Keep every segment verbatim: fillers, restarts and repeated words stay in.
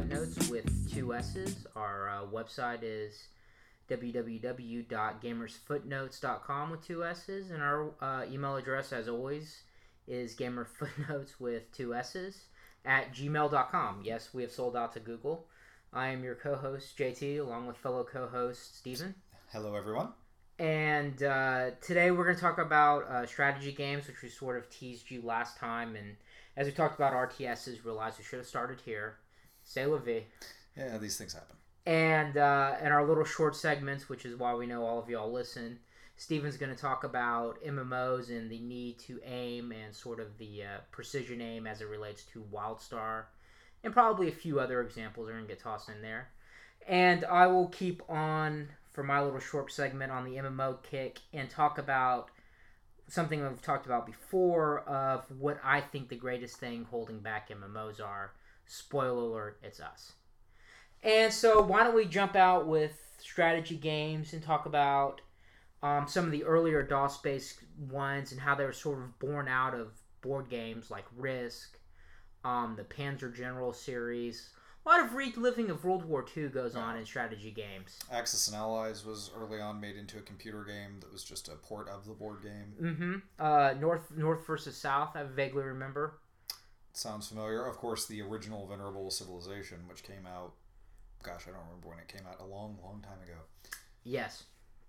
Footnotes with two S's. Our uh, website is w w w dot gamers footnotes dot com with two S's, and our uh, email address, as always, is gamerfootnotes with two S's at gmail dot com. Yes, we have sold out to Google. I am your co-host, J T, along with fellow co-host, Steven. Hello, everyone. And uh, today we're going to talk about uh, strategy games, which we sort of teased you last time. And as we talked about R T Ss, realized we should have started here. C'est la vie. Yeah, these things happen. And uh, in our little short segments, which is why we know all of y'all listen, Steven's going to talk about M M Os and the need to aim and sort of the uh, precision aim as it relates to WildStar. And probably a few other examples are going to get tossed in there. And I will keep on for my little short segment on the M M O kick and talk about something we've talked about before of what I think the greatest thing holding back M M Os are. Spoiler alert, it's us. And so why don't we jump out with strategy games and talk about um, some of the earlier DOS-based ones and how they were sort of born out of board games like Risk, um, the Panzer General series. A lot of reliving of World War Two goes on in strategy games. Axis and Allies was early on made into a computer game that was just a port of the board game. Mm-hmm. Uh, North North versus South, I vaguely remember. Sounds familiar. Of course, the original Venerable Civilization, which came out, gosh, I don't remember when it came out, a long, long time ago. Yes.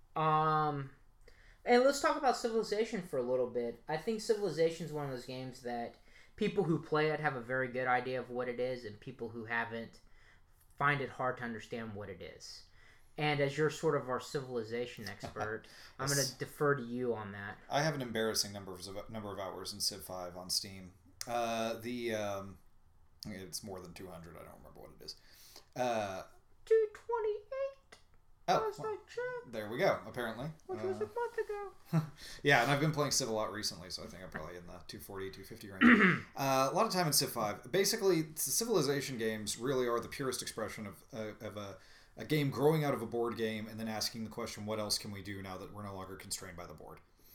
Um, and let's talk about Civilization for a little bit. I think Civilization is one of those games that people who play it have a very good idea of what it is, and people who haven't find it hard to understand what it is. And as you're sort of our Civilization expert, I'm going to defer to you on that. I have an embarrassing number of number of hours in Civ five on Steam. Uh, the um, it's more than two hundred. I don't remember what it is. Uh, two twenty-eight. Oh, well, there we go. Apparently, which was uh, a month ago. Yeah, and I've been playing Civ a lot recently, so I think I'm probably in the two forty, two fifty range. uh, a lot of time in Civ five. Basically, Civilization games really are the purest expression of uh, of a, a game growing out of a board game, and then asking the question, "What else can we do now that we're no longer constrained by the board?"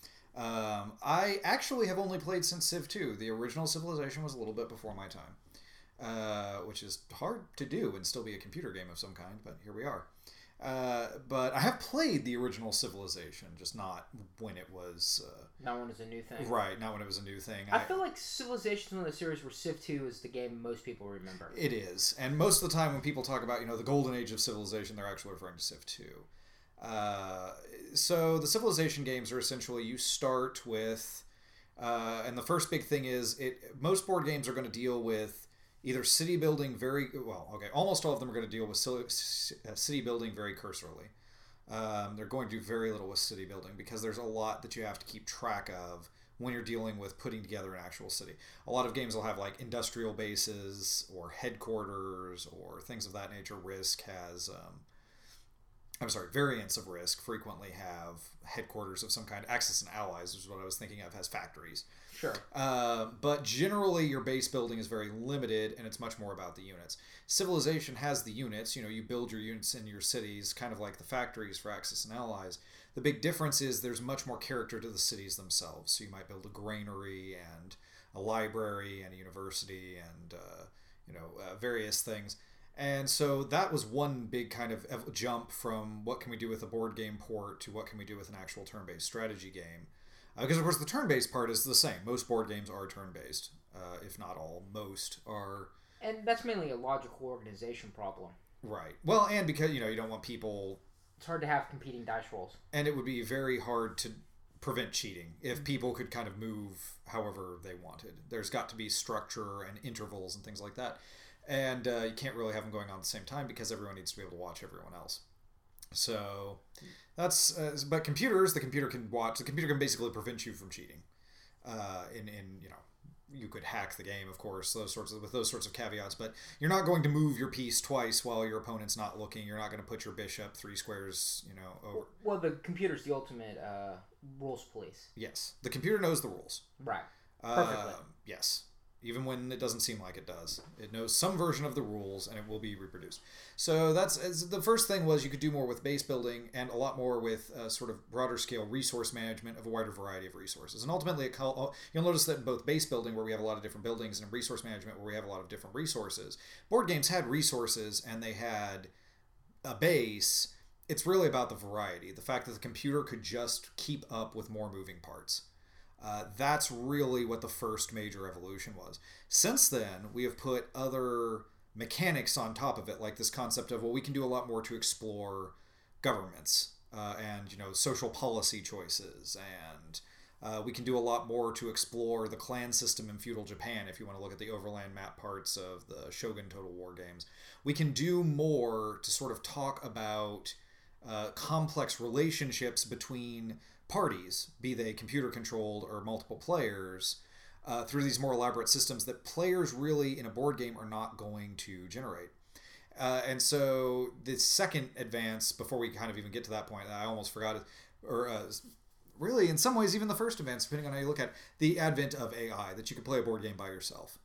Um, I actually have only played since Civ two. The original Civilization was a little bit before my time, uh, which is hard to do and still be a computer game of some kind, but here we are. Uh, but I have played the original Civilization, just not when it was... Uh, not when it was a new thing. Right, not when it was a new thing. I, I feel like Civilization is one of the series where Civ two is the game most people remember. It is. And most of the time when people talk about, you know, the golden age of Civilization, they're actually referring to Civ two. Uh, so the Civilization games are essentially you start with... Uh, and the first big thing is it. most board games are going to deal with either city building very well. Okay, almost all of them are going to deal with city building very cursorily. Um, they're going to do very little with city building because there's a lot that you have to keep track of when you're dealing with putting together an actual city. A lot of games will have like industrial bases or headquarters or things of that nature. Risk has, um, I'm sorry, variants of Risk frequently have headquarters of some kind. Axis and Allies is what I was thinking of, has factories. Sure. Uh, but generally, your base building is very limited, and it's much more about the units. Civilization has the units. You know, you build your units in your cities, kind of like the factories for Axis and Allies. The big difference is there's much more character to the cities themselves. So you might build a granary and a library and a university and, uh, you know, uh, various things. And so that was one big kind of jump from what can we do with a board game port to what can we do with an actual turn-based strategy game. Because, uh, of course, the turn-based part is the same. Most board games are turn-based, uh, if not all. Most are... And that's mainly a logical organization problem. Right. Well, and because, you know, you don't want people... It's hard to have competing dice rolls. And it would be very hard to prevent cheating if people could kind of move however they wanted. There's got to be structure and intervals and things like that. And uh, you can't really have them going on at the same time because everyone needs to be able to watch everyone else. So that's, uh, but computers, the computer can watch, the computer can basically prevent you from cheating. Uh, in, in, you know, you could hack the game, of course, those sorts of, with those sorts of caveats, but you're not going to move your piece twice while your opponent's not looking. You're not going to put your bishop three squares, you know, over. Well, the computer's the ultimate uh, rules police. Yes. The computer knows the rules. Right. Perfectly. Uh, yes. even when it doesn't seem like it does. It knows some version of the rules, and it will be reproduced. So that's as the first thing was you could do more with base building and a lot more with uh, sort of broader scale resource management of a wider variety of resources. And ultimately, it call, you'll notice that in both base building, where we have a lot of different buildings, and in resource management, where we have a lot of different resources, board games had resources and they had a base. It's really about the variety, the fact that the computer could just keep up with more moving parts. Uh, that's really what the first major evolution was. Since then, we have put other mechanics on top of it, like this concept of, well, we can do a lot more to explore governments uh, and, you know, social policy choices, and uh, we can do a lot more to explore the clan system in feudal Japan if you want to look at the overland map parts of the Shogun Total War games. We can do more to sort of talk about uh, complex relationships between parties, be they computer controlled or multiple players, uh, through these more elaborate systems that players really in a board game are not going to generate. Uh, and so the second advance, before we kind of even get to that point, I almost forgot it, or uh, really in some ways even the first advance, depending on how you look at it, the advent of A I, that you could play a board game by yourself.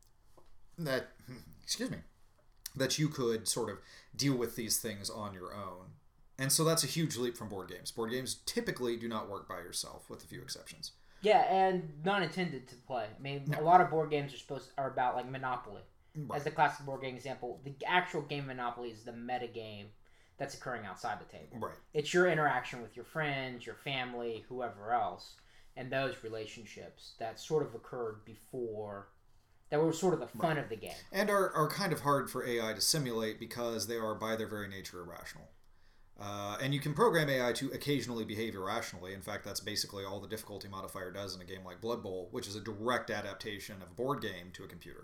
That, excuse me, that you could sort of deal with these things on your own. And so that's a huge leap from board games. Board games typically do not work by yourself, with a few exceptions. Yeah, and not intended to play. I mean, no. A lot of board games are supposed are about like Monopoly, right, as the classic board game example. The actual game Monopoly is the meta game that's occurring outside the table. Right. It's your interaction with your friends, your family, whoever else, and those relationships that sort of occurred before. That were sort of the fun right. of the game, and are are kind of hard for A I to simulate because they are by their very nature irrational. Uh, and you can program A I to occasionally behave irrationally. In fact, that's basically all the difficulty modifier does in a game like Blood Bowl, which is a direct adaptation of a board game to a computer.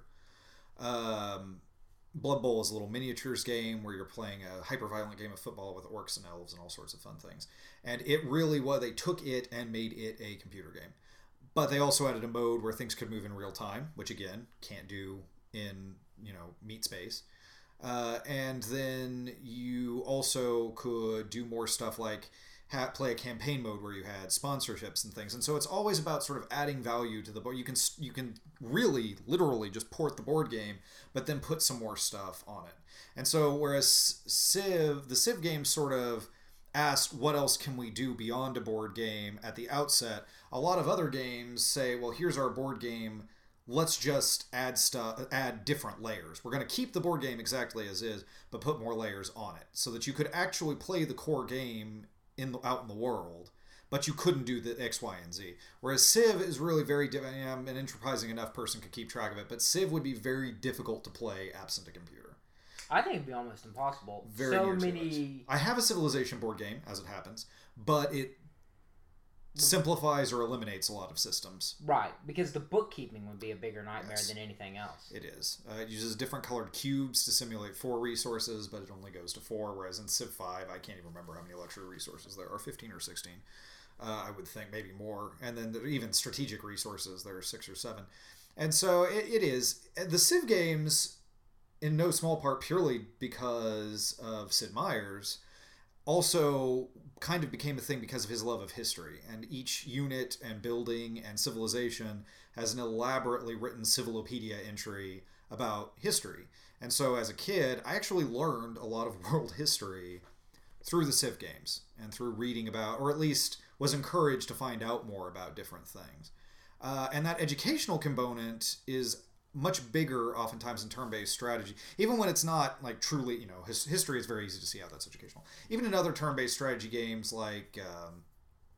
Um, Blood Bowl is a little miniatures game where you're playing a hyper-violent game of football with orcs and elves and all sorts of fun things. And it really was, they took it and made it a computer game. But they also added a mode where things could move in real time, which again, can't do in, you know, meat space. Uh, and then you also could do more stuff like ha- play a campaign mode where you had sponsorships and things. And so it's always about sort of adding value to the board. You can you can really, literally just port the board game, but then put some more stuff on it. And so whereas Civ, the Civ game sort of asked, what else can we do beyond a board game at the outset? A lot of other games say, well, here's our board game. Let's just add stuff, add different layers. We're going to keep the board game exactly as is, but put more layers on it so that you could actually play the core game in the, out in the world, but you couldn't do the X, Y, and Z. Whereas Civ is really very different. You know, an enterprising enough person could keep track of it, but Civ would be very difficult to play absent a computer. I think it'd be almost impossible. Very so many. I have a Civilization board game, as it happens, but it simplifies or eliminates a lot of systems. Right, because the bookkeeping would be a bigger nightmare yes. than anything else. It is. Uh, it uses different colored cubes to simulate four resources, but it only goes to four, whereas in Civ five, I can't even remember how many luxury resources there are, fifteen or sixteen. Uh, I would think maybe more. And then there, even strategic resources, there are six or seven. And so it, it is. The Civ games, in no small part purely because of Sid Meier's, also kind of became a thing because of his love of history. And each unit and building and civilization has an elaborately written Civilopedia entry about history. And so as a kid, I actually learned a lot of world history through the Civ games and through reading about, or at least was encouraged to find out more about different things. Uh, and that educational component is much bigger oftentimes in turn-based strategy, even when it's not like truly, you know, his, history is very easy to see how that's educational. Even in other turn-based strategy games, like um,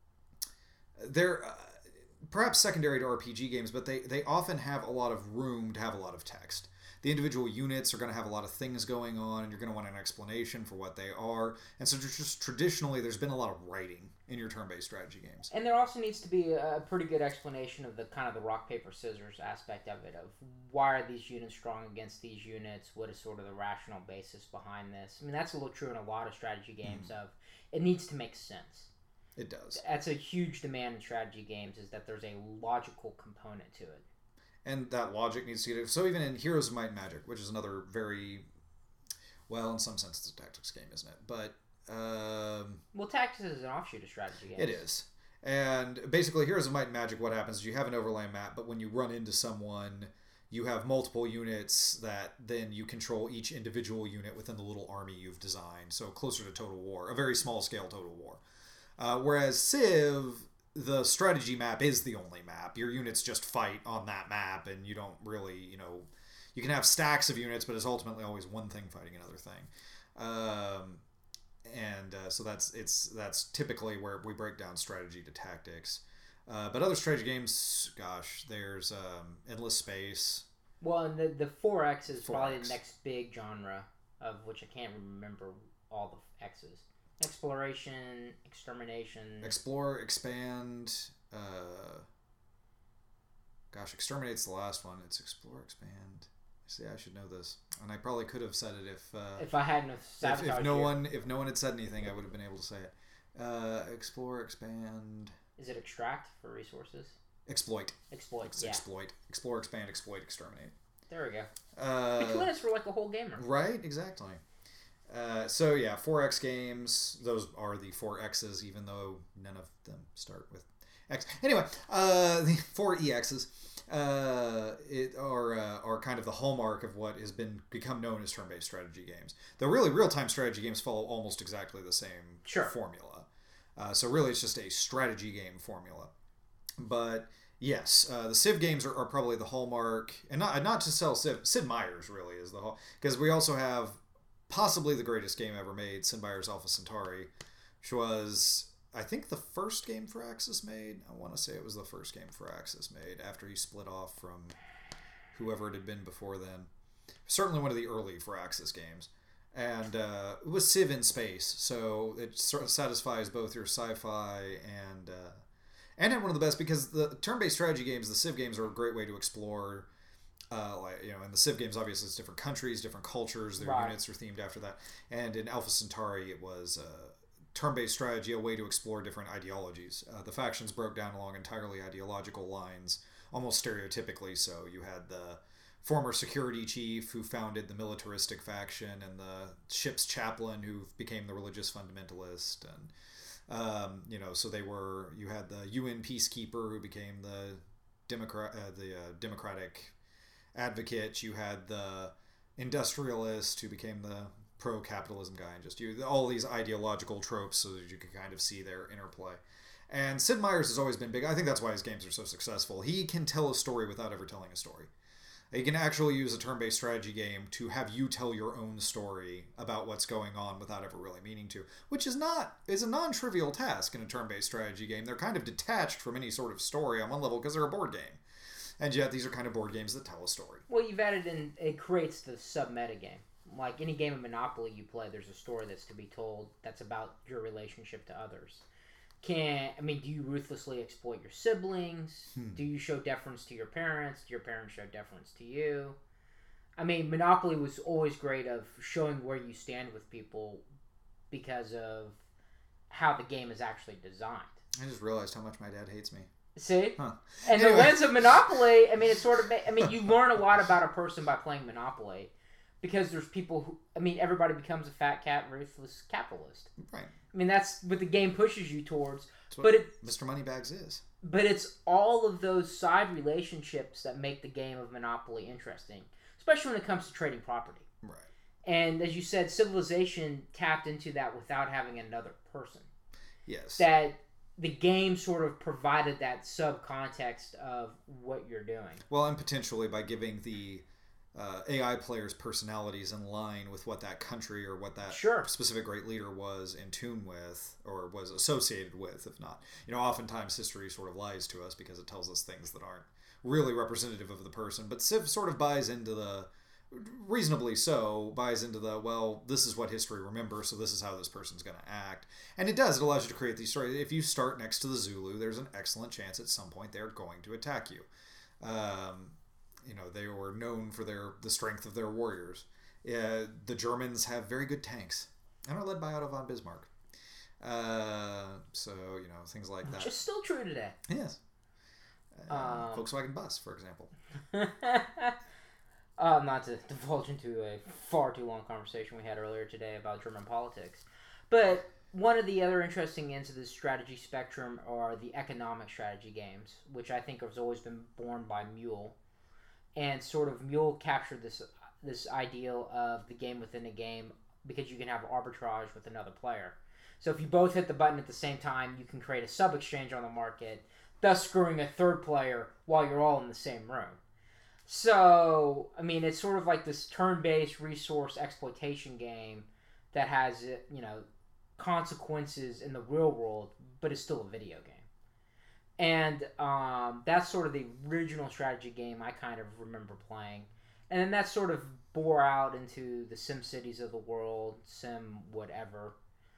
they're uh, perhaps secondary to R P G games, but they, they often have a lot of room to have a lot of text. The individual units are going to have a lot of things going on, and you're going to want an explanation for what they are. And so just traditionally, there's been a lot of writing in your turn-based strategy games. And there also needs to be a pretty good explanation of the kind of the rock, paper, scissors aspect of it, of why are these units strong against these units? What is sort of the rational basis behind this? I mean, that's a little true in a lot of strategy games mm. of it needs to make sense. It does. That's a huge demand in strategy games, is that there's a logical component to it. And that logic needs to get... So even in Heroes of Might and Magic, which is another very... Well, in some sense, it's a tactics game, isn't it? But... Um, well, tactics is an offshoot of strategy games. It is. And basically, Heroes of Might and Magic, what happens is you have an overland map, but when you run into someone, you have multiple units that then you control each individual unit within the little army you've designed. So closer to Total War, a very small scale Total War. Uh, whereas Civ, the strategy map is the only map. Your units just fight on that map, and you don't really, you know, you can have stacks of units, but it's ultimately always one thing fighting another thing. Um, and uh, so that's it's that's typically where we break down strategy to tactics. Uh, but other strategy games, gosh, there's um, Endless Space. Well, and the the four X is four X. probably the next big genre, of which I can't remember all the X's. Exploration, extermination. Explore, expand. Uh, gosh, exterminate's the last one. It's explore, expand. See, I should know this, and I probably could have said it if uh, if I hadn't have if, if no you. one if no one had said anything, I would have been able to say it. Uh, explore, expand. Is it extract for resources? Exploit. Exploit. Ex- yeah. Exploit. Explore, expand, exploit, exterminate. There we go. Uh, It could for like a whole gamer. Right. Exactly. Uh, so yeah, four X games. Those are the four X's, even though none of them start with X. Anyway, uh, the four E X's uh, it are uh, are kind of the hallmark of what has been become known as turn-based strategy games. Though really, real-time strategy games follow almost exactly the same sure. formula. Uh, so really, it's just a strategy game formula. But yes, uh, the Civ games are, are probably the hallmark, and not not to sell Civ. Sid Meier's really is the whole, because we also have possibly the greatest game ever made, Sid Meier's Alpha Centauri, which was I think the first game Firaxis made. I want to say it was the first game Firaxis made after he split off from whoever it had been before then. Certainly one of the early Firaxis games. And uh, it was Civ in space, so it sort of satisfies both your sci-fi and uh, and had one of the best, because the turn-based strategy games, the Civ games, are a great way to explore. Uh, like you know, in the Civ games, obviously it's different countries, different cultures. Their right. units are themed after that. And in Alpha Centauri, it was uh, turn-based strategy, a way to explore different ideologies. Uh, the factions broke down along entirely ideological lines, almost stereotypically. So you had the former security chief who founded the militaristic faction, and the ship's chaplain who became the religious fundamentalist, and um, you know, so they were. You had the U N peacekeeper who became the democrat, uh, the uh, democratic advocate. You had the industrialist who became the pro-capitalism guy, and just you all these ideological tropes, so that you could kind of see their interplay. And Sid Meier's has always been big. I think that's why his games are so successful. He can tell a story without ever telling a story. You can actually use a turn-based strategy game to have you tell your own story about what's going on without ever really meaning to, which is not is a non-trivial task in a turn-based strategy game. They're kind of detached from any sort of story on one level because they're a board game, and yet these are kind of board games that tell a story. Well, you've added in it creates the sub-meta game. Like any game of Monopoly you play, there's a story that's to be told that's about your relationship to others. Can I mean, do you ruthlessly exploit your siblings? Hmm. Do you show deference to your parents? Do your parents show deference to you? I mean, Monopoly was always great of showing where you stand with people because of how the game is actually designed. I just realized how much my dad hates me. See? Huh. And anyway. The lens of Monopoly, I mean, it's sort of, I mean, you learn a lot about a person by playing Monopoly. Because there's people who, I mean, everybody becomes a fat cat, ruthless capitalist. Right. I mean, that's what the game pushes you towards. That's what but it, Mister Moneybags is. But it's all of those side relationships that make the game of Monopoly interesting, especially when it comes to trading property. Right. And as you said, Civilization tapped into that without having another person. Yes. That the game sort of provided that sub-context of what you're doing. Well, and potentially by giving the Uh, A I players' personalities in line with what that country or what that sure. specific great leader was in tune with, or was associated with, if not. You know, oftentimes history sort of lies to us because it tells us things that aren't really representative of the person. But Civ sort of buys into the, reasonably so, buys into the, well, this is what history remembers, so this is how this person's going to act. And it does. It allows you to create these stories. If you start next to the Zulu, there's an excellent chance at some point they're going to attack you. Um... You know, they were known for their the strength of their warriors. Uh, the Germans have very good tanks and are led by Otto von Bismarck. Uh, so, you know, things like that. Which is still true today. Yes. Uh, um, Volkswagen bus, for example. uh, not to divulge into a far too long conversation we had earlier today about German politics. But one of the other interesting ends of the strategy spectrum are the economic strategy games, which I think has always been born by Mule. and sort of Mule captured this this ideal of the game within a game because you can have arbitrage with another player. So if you both hit the button at the same time, you can create a sub-exchange on the market, thus screwing a third player while you're all in the same room. So, I mean, it's sort of like this turn-based resource exploitation game that has, you know, consequences in the real world, but it's still a video game. And um, that's sort of the original strategy game I kind of remember playing. And then that sort of bore out into the Sim Cities of the world, Sim whatever.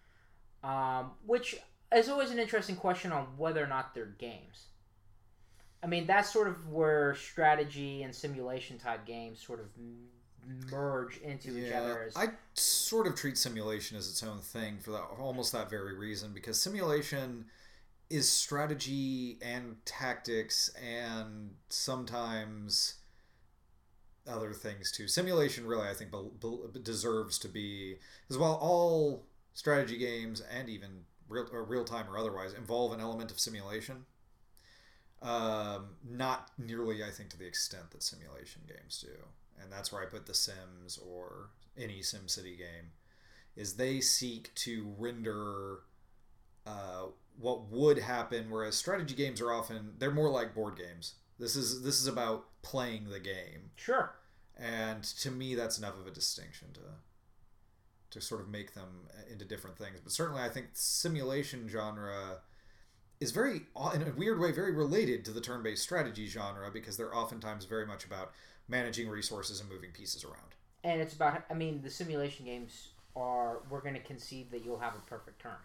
Um, which is always an interesting question on whether or not they're games. I mean, that's sort of where strategy and simulation type games sort of merge into yeah, each other. As... I sort of treat simulation as its own thing for that almost that very reason, because simulation is strategy and tactics and sometimes other things too. Simulation really, I think, be, be, deserves to be, as well, all strategy games and even real or real time or otherwise involve an element of simulation. Um, not nearly, I think, to the extent that simulation games do. And that's where I put The Sims or any SimCity game, is they seek to render uh, what would happen, whereas strategy games are often, they're more like board games. This is this is about playing the game. Sure. And to me, that's enough of a distinction to to sort of make them into different things. But certainly, I think the simulation genre is very, in a weird way, very related to the turn-based strategy genre, because they're oftentimes very much about managing resources and moving pieces around. And it's about, I mean, the simulation games are, we're going to concede that you'll have a perfect turn.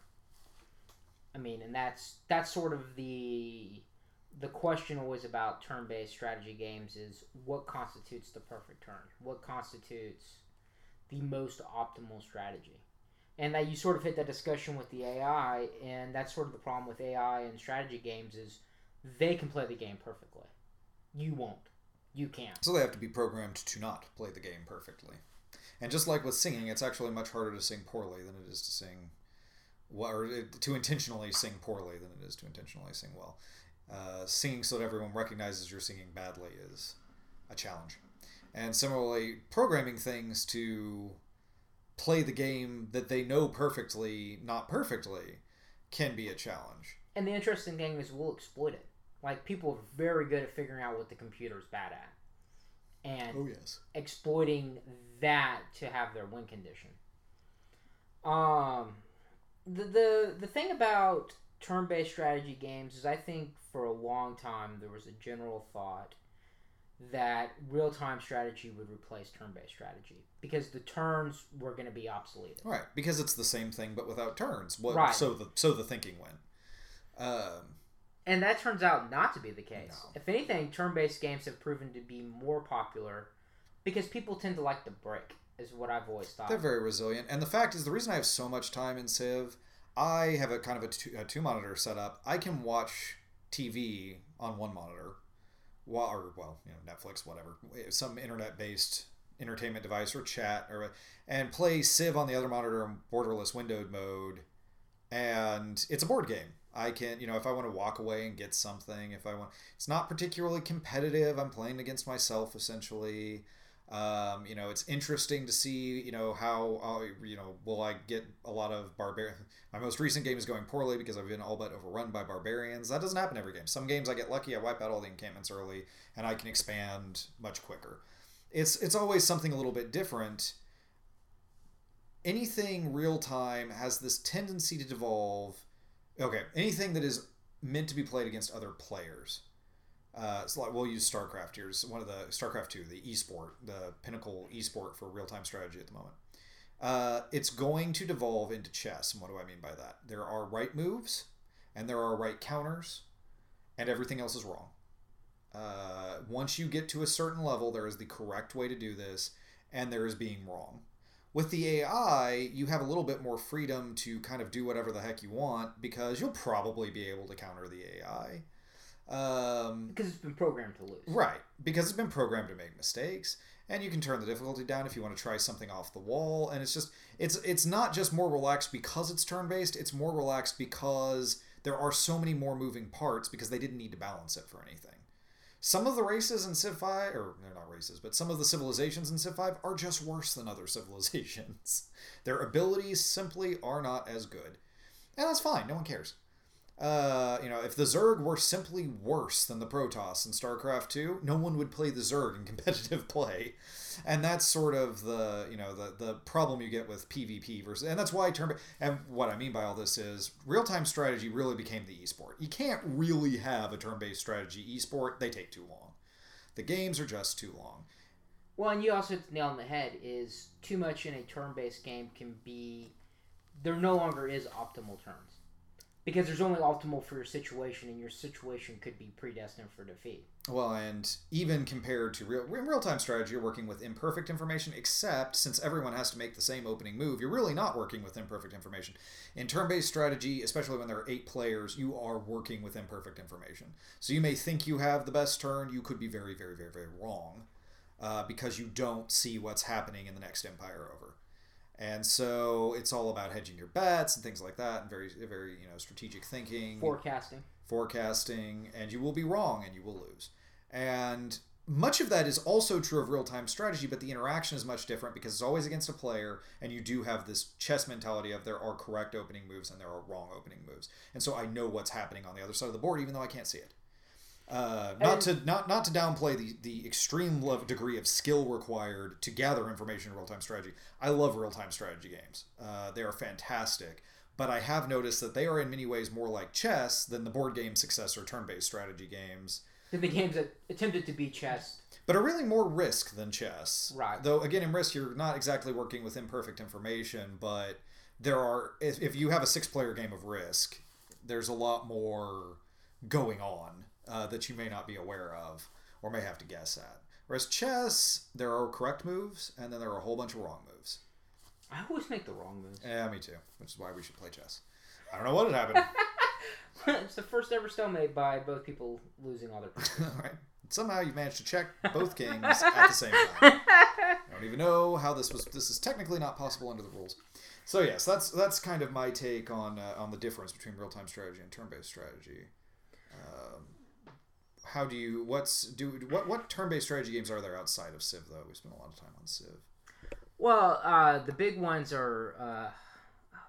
I mean, and that's that's sort of the the question always about turn-based strategy games is what constitutes the perfect turn? What constitutes the most optimal strategy? And that you sort of hit that discussion with the A I, and that's sort of the problem with A I and strategy games is they can play the game perfectly. You won't. You can't. So they have to be programmed to not play the game perfectly. And just like with singing, it's actually much harder to sing poorly than it is to sing, or to intentionally sing poorly than it is to intentionally sing well. Uh, singing so that everyone recognizes you're singing badly is a challenge. And similarly, programming things to play the game that they know perfectly, not perfectly, can be a challenge. And the interesting thing is we'll exploit it. Like, people are very good at figuring out what the computer's bad at. And oh, yes. exploiting that to have their win condition. Um, the, the, the thing about turn-based strategy games is I think for a long time there was a general thought that real-time strategy would replace turn-based strategy because the turns were going to be obsoleted. Right, because it's the same thing but without turns. Well, right. So the so the thinking went. Um, and that turns out not to be the case. No. If anything, turn-based games have proven to be more popular because people tend to like the break, is what I've always thought. They're very resilient. And the fact is, the reason I have so much time in Civ, I have a kind of a, two, a two-monitor setup. I can watch T V on one monitor, while, or, well, you know, Netflix, whatever, some internet-based entertainment device or chat, or and play Civ on the other monitor in borderless windowed mode, and it's a board game. I can, you know, if I want to walk away and get something, if I want, it's not particularly competitive. I'm playing against myself, essentially. Um, you know, it's interesting to see, you know, how, I'll, you know, will I get a lot of barbarian. My most recent game is going poorly because I've been all but overrun by barbarians. That doesn't happen every game. Some games I get lucky, I wipe out all the encampments early, and I can expand much quicker. It's it's always something a little bit different. Anything real time has this tendency to devolve. Okay, anything that is meant to be played against other players. Uh, so like we'll use StarCraft here. It's one of the StarCraft two, the esport, the pinnacle esport for real-time strategy at the moment. Uh, it's going to devolve into chess. And what do I mean by that? There are right moves, and there are right counters, and everything else is wrong. Uh, once you get to a certain level, there is the correct way to do this, and there is being wrong. With the A I, you have a little bit more freedom to kind of do whatever the heck you want, because you'll probably be able to counter the A I. Um, because it's been programmed to lose. Right. Because it's been programmed to make mistakes. And you can turn the difficulty down if you want to try something off the wall. And it's just, it's it's not just more relaxed because it's turn-based. It's more relaxed because there are so many more moving parts because they didn't need to balance it for anything. Some of the races in Civ five, or they're not races, but some of the civilizations in Civ five are just worse than other civilizations. Their abilities simply are not as good. And that's fine, no one cares. Uh, you know, if the Zerg were simply worse than the Protoss in StarCraft two, no one would play the Zerg in competitive play. And that's sort of the, you know, the, the problem you get with PvP versus, and that's why turn, and what I mean by all this is real-time strategy really became the esport. You can't really have a turn-based strategy esport. They take too long. The games are just too long. Well, and you also hit the nail on the head is too much in a turn-based game can be, there no longer is optimal turns. Because there's only optimal for your situation, and your situation could be predestined for defeat. Well, and even compared to real in real-time strategy, you're working with imperfect information, except since everyone has to make the same opening move, you're really not working with imperfect information. In turn-based strategy, especially when there are eight players, you are working with imperfect information. So you may think you have the best turn, you could be very, very, very, very wrong, uh, because you don't see what's happening in the next empire over. And so it's all about hedging your bets and things like that, and very, very, you know, strategic thinking, forecasting, forecasting, and you will be wrong and you will lose. And much of that is also true of real-time strategy, but the interaction is much different because it's always against a player, and you do have this chess mentality of there are correct opening moves and there are wrong opening moves, and so I know what's happening on the other side of the board, even though I can't see it. Uh, not and, to not not to downplay the, the extreme level, degree of skill required to gather information in real-time strategy. I love real-time strategy games. Uh, they are fantastic. But I have noticed that they are in many ways more like chess than the board game successor turn-based strategy games. The games that attempted to be chess. But are really more Risk than chess. Right. Though, again, in Risk, you're not exactly working with imperfect information, but there are... If, if you have a six-player game of Risk, there's a lot more going on. Uh, that you may not be aware of or may have to guess at. Whereas chess, there are correct moves, and then there are a whole bunch of wrong moves. I always make the wrong moves. Yeah, me too, which is why we should play chess. I don't know what had happened. It's the first ever stalemate by both people losing all their pieces. Right. Somehow you've managed to check both kings at the same time. I don't even know how this was. This is technically not possible under the rules. So yes, that's that's kind of my take on uh, on the difference between real-time strategy and turn-based strategy. Um, How do you what's do what what turn-based strategy games are there outside of Civ though? We spent a lot of time on Civ. Well, uh, the big ones are uh, oh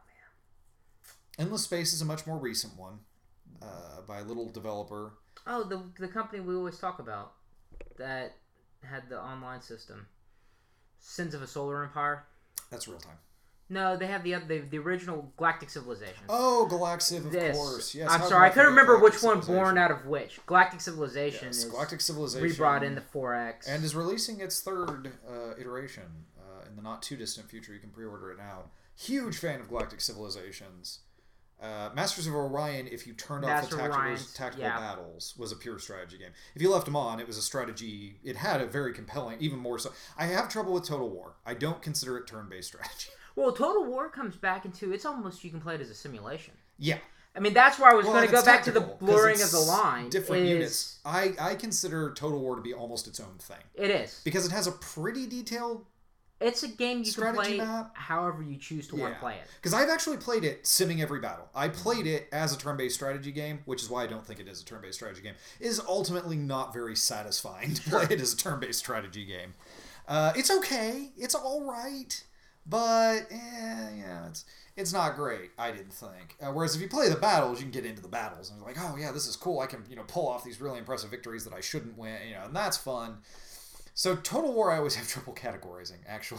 man, Endless Space is a much more recent one uh, by a little developer. Oh, the the company we always talk about that had the online system, Sins of a Solar Empire. That's real time. No, they have the the, the original Galactic Civilization. Oh, Galaxiv, of this. course. Yes. I'm How sorry, I couldn't remember Galactic which one born out of which. Galactic Civilization yes, is Galactic Civilization rebrought into four X. And is releasing its third uh, iteration uh, in the not-too-distant future. You can pre-order it now. Huge fan of Galactic Civilizations. Uh, Masters of Orion, if you turned Master off the tactical, tactical yeah. battles, was a pure strategy game. If you left them on, it was a strategy. It had a very compelling, even more so. I have trouble with Total War. I don't consider it turn-based strategy. Well, Total War comes back into, it's almost, you can play it as a simulation. Yeah. I mean, that's where I was well, going to go back to the tactical, blurring of the line. Different is, units. I, I consider Total War to be almost its own thing. It is. Because it has a pretty detailed It's a game you can play map. however you choose to yeah. want to play it. Because I've actually played it simming every battle. I played it as a turn-based strategy game, which is why I don't think it is a turn-based strategy game. It is ultimately not very satisfying to play it as a turn-based strategy game. Uh, it's okay. It's all right. But, eh, yeah, it's it's not great, I didn't think. Uh, whereas if you play the battles, you can get into the battles. And it's like, oh, yeah, this is cool. I can, you know, pull off these really impressive victories that I shouldn't win, you know, and that's fun. So Total War I always have trouble categorizing, actually.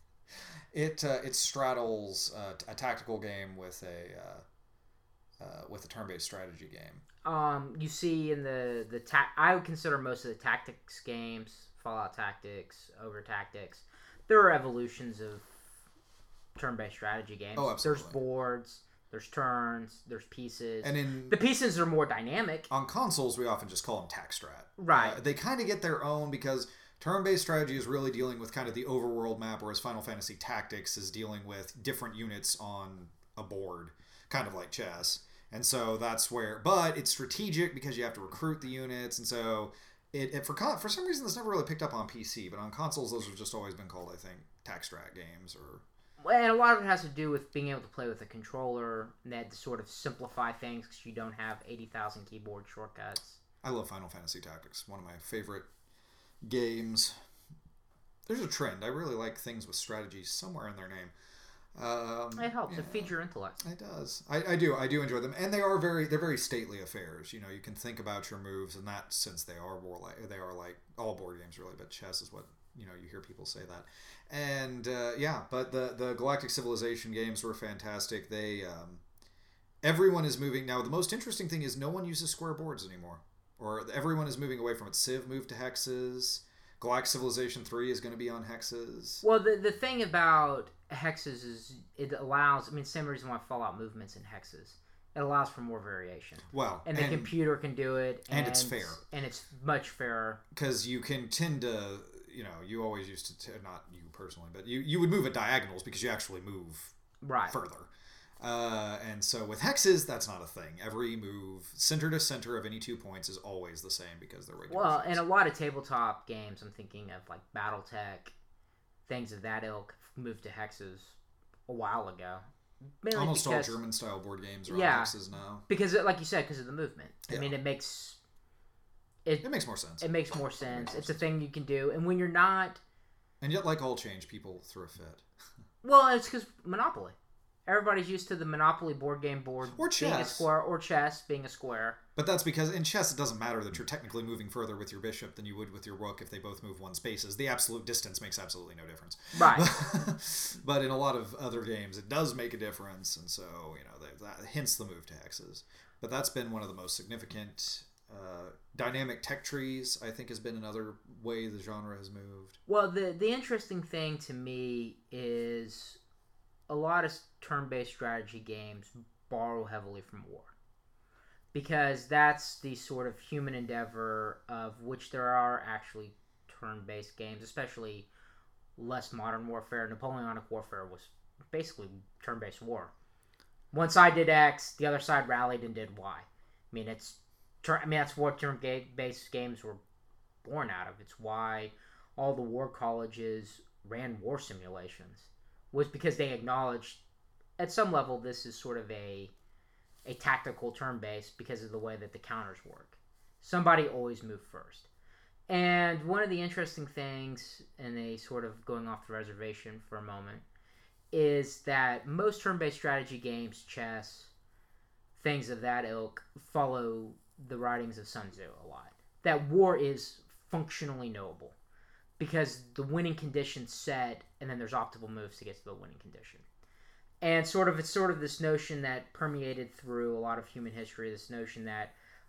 It uh, it straddles uh, a tactical game with a uh, uh, with a turn-based strategy game. Um, you see in the the ta- I would consider most of the tactics games, Fallout Tactics, Ogre Tactics. There are evolutions of turn-based strategy games. Oh, absolutely. There's boards, there's turns, there's pieces. And in the pieces are more dynamic. On consoles, we often just call them tac strat. Right. Uh, they kind of get their own because turn-based strategy is really dealing with kind of the overworld map, whereas Final Fantasy Tactics is dealing with different units on a board, kind of like chess. And so that's where, but it's strategic because you have to recruit the units, and so it, it for con, for some reason this never really picked up on P C, but on consoles those have just always been called, I think, tac strat games or. And a lot of it has to do with being able to play with a controller, and that to sort of simplify things because you don't have eighty thousand keyboard shortcuts. I love Final Fantasy Tactics. One of my favorite games. There's a trend. I really like things with strategy somewhere in their name. Um, it helps. Yeah, it feeds your intellect. It does. I, I do. I do enjoy them, and they are very. They're very stately affairs. You know, you can think about your moves, and that since they are more like they are like all board games really, but chess is what you know. You hear people say that, and uh, yeah. But the the Galactic Civilization games were fantastic. They um, everyone is moving now. The most interesting thing is no one uses square boards anymore, or everyone is moving away from it. Civ moved to hexes. Galactic Civilization three is going to be on hexes. Well, the the thing about hexes is it allows, I mean, same reason why Fallout movements in hexes. It allows for more variation. Well, and the and, computer can do it. And, and it's fair. And it's much fairer. Because you can tend to, you know, you always used to, t- not you personally, but you, you would move at diagonals because you actually move right. further. Uh, and so with hexes, that's not a thing. Every move, center to center of any two points, is always the same because they're regular. Well, and a lot of tabletop games, I'm thinking of like BattleTech, things of that ilk, moved to hexes a while ago. Mainly Almost because, all German-style board games are yeah, on hexes now. Because, like you said, because of the movement. Yeah. I mean, it makes... It, it makes more sense. It makes more sense. It makes more it's sense. A thing you can do. And when you're not... And yet, like all change, people throw a fit. Well, it's because Monopoly. Everybody's used to the Monopoly board game board or chess. being a square, or chess being a square. But that's because in chess it doesn't matter that you're technically moving further with your bishop than you would with your rook if they both move one spaces. The absolute distance makes absolutely no difference. Right. But in a lot of other games it does make a difference, and so you know that, hence the move to hexes. But that's been one of the most significant. Uh, dynamic tech trees, I think, has been another way the genre has moved. Well, the the interesting thing to me is a lot of turn-based strategy games borrow heavily from war. Because that's the sort of human endeavor of which there are actually turn-based games, especially less modern warfare. Napoleonic warfare was basically turn-based war. One side did X, the other side rallied and did Y. I mean, it's I mean that's what turn-based games were born out of. It's why all the war colleges ran war simulations. Was because they acknowledged, at some level, this is sort of a a tactical turn-based because of the way that the counters work. Somebody always moved first. And one of the interesting things, and a sort of going off the reservation for a moment, is that most turn-based strategy games, chess, things of that ilk, follow the writings of Sun Tzu a lot. That war is functionally knowable. Because the winning condition's set, and then there's optimal moves to get to the winning condition. And sort of it's sort of this notion that permeated through a lot of human history, this notion that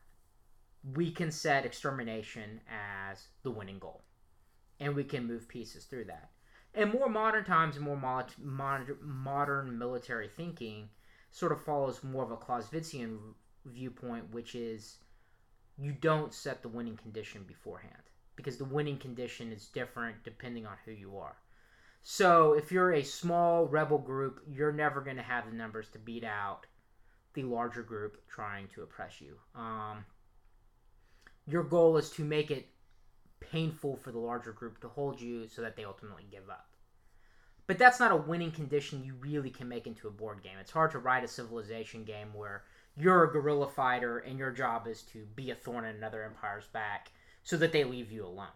we can set extermination as the winning goal. And we can move pieces through that. And more modern times and more mo- mod- modern military thinking sort of follows more of a Clausewitzian viewpoint, which is you don't set the winning condition beforehand. Because the winning condition is different depending on who you are. So if you're a small rebel group, you're never going to have the numbers to beat out the larger group trying to oppress you. Um, your goal is to make it painful for the larger group to hold you so that they ultimately give up. But that's not a winning condition you really can make into a board game. It's hard to write a civilization game where you're a guerrilla fighter and your job is to be a thorn in another empire's back so that they leave you alone.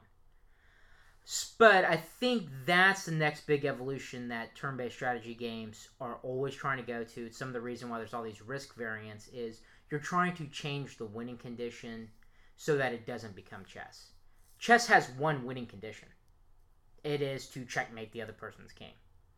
But I think that's the next big evolution that turn-based strategy games are always trying to go to. It's some of the reason why there's all these risk variants is you're trying to change the winning condition so that it doesn't become chess. Chess has one winning condition. It is to checkmate the other person's king.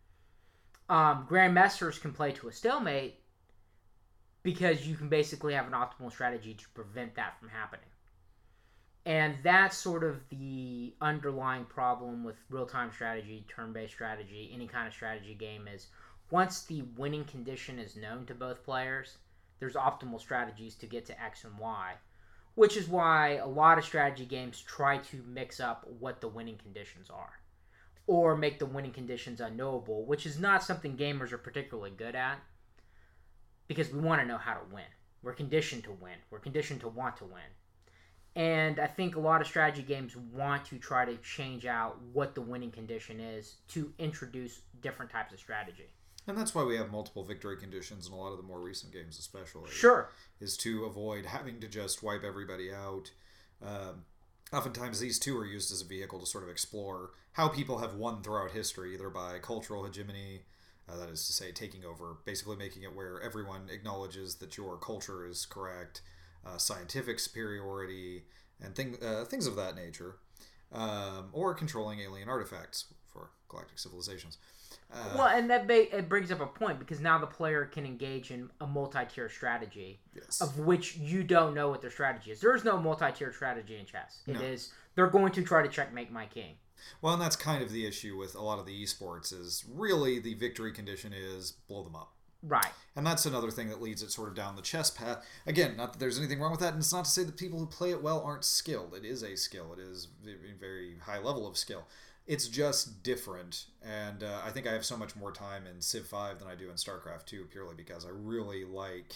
Um, Grandmasters can play to a stalemate because you can basically have an optimal strategy to prevent that from happening. And that's sort of the underlying problem with real-time strategy, turn-based strategy, any kind of strategy game is once the winning condition is known to both players, there's optimal strategies to get to X and Y, which is why a lot of strategy games try to mix up what the winning conditions are or make the winning conditions unknowable, which is not something gamers are particularly good at because we want to know how to win. We're conditioned to win. We're conditioned to want to win. And I think a lot of strategy games want to try to change out what the winning condition is to introduce different types of strategy. And that's why we have multiple victory conditions in a lot of the more recent games especially. Sure. Is to avoid having to just wipe everybody out. Um, oftentimes, these two are used as a vehicle to sort of explore how people have won throughout history, either by cultural hegemony, uh, that is to say, taking over, basically making it where everyone acknowledges that your culture is correct, uh, scientific superiority, and thing, uh, things of that nature, um, or controlling alien artifacts for galactic civilizations. Uh, well, and that ba- it brings up a point, because now the player can engage in a multi-tier strategy, yes. of which you don't know what their strategy is. There is no multi-tier strategy in chess. It No. is, they're going to try to checkmate my king. Well, and that's kind of the issue with a lot of the esports, is really the victory condition is blow them up. Right. And that's another thing that leads it sort of down the chess path. Again, not that there's anything wrong with that, and it's not to say that people who play it well aren't skilled. It is a skill. It is a very high level of skill. It's just different, and uh, I think I have so much more time in Civ five than I do in StarCraft two, purely because I really like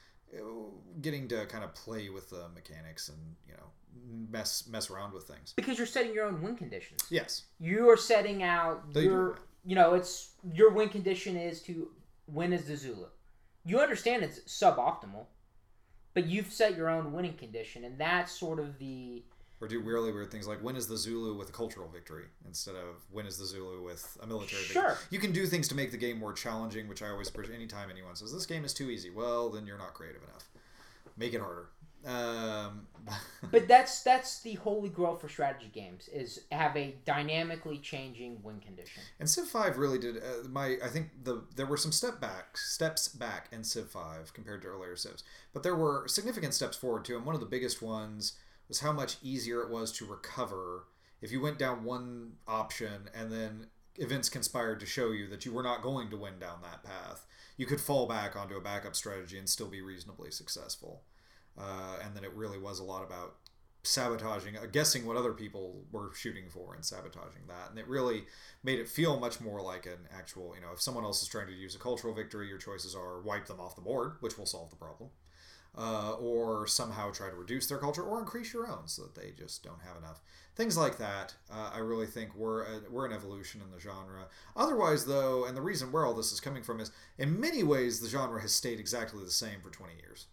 getting to kind of play with the mechanics and, you know, mess mess around with things. Because you're setting your own win conditions. Yes. You are setting out They your, do. you know, it's, your win condition is to win as the Zulu. You understand it's suboptimal, but you've set your own winning condition, and that's sort of the... Or do really weird things like win as the Zulu with a cultural victory instead of win as the Zulu with a military Sure. victory. You can do things to make the game more challenging, which I always appreciate. Anytime anyone says, this game is too easy, well, then you're not creative enough. Make it harder. Um, but that's that's the holy grail for strategy games, is have a dynamically changing win condition. And Civ five really did uh, my I think the there were some step back steps back in Civ five compared to earlier Civs, but there were significant steps forward too, and one of the biggest ones was how much easier it was to recover if you went down one option and then events conspired to show you that you were not going to win down that path. You could fall back onto a backup strategy and still be reasonably successful. Uh, and then it really was a lot about sabotaging, uh, guessing what other people were shooting for and sabotaging that. And it really made it feel much more like an actual, you know, if someone else is trying to use a cultural victory, your choices are wipe them off the board, which will solve the problem, uh, or somehow try to reduce their culture or increase your own so that they just don't have enough. Things like that, uh, I really think we're, a, we're an evolution in the genre. Otherwise, though, and the reason where all this is coming from is, in many ways, the genre has stayed exactly the same for twenty years.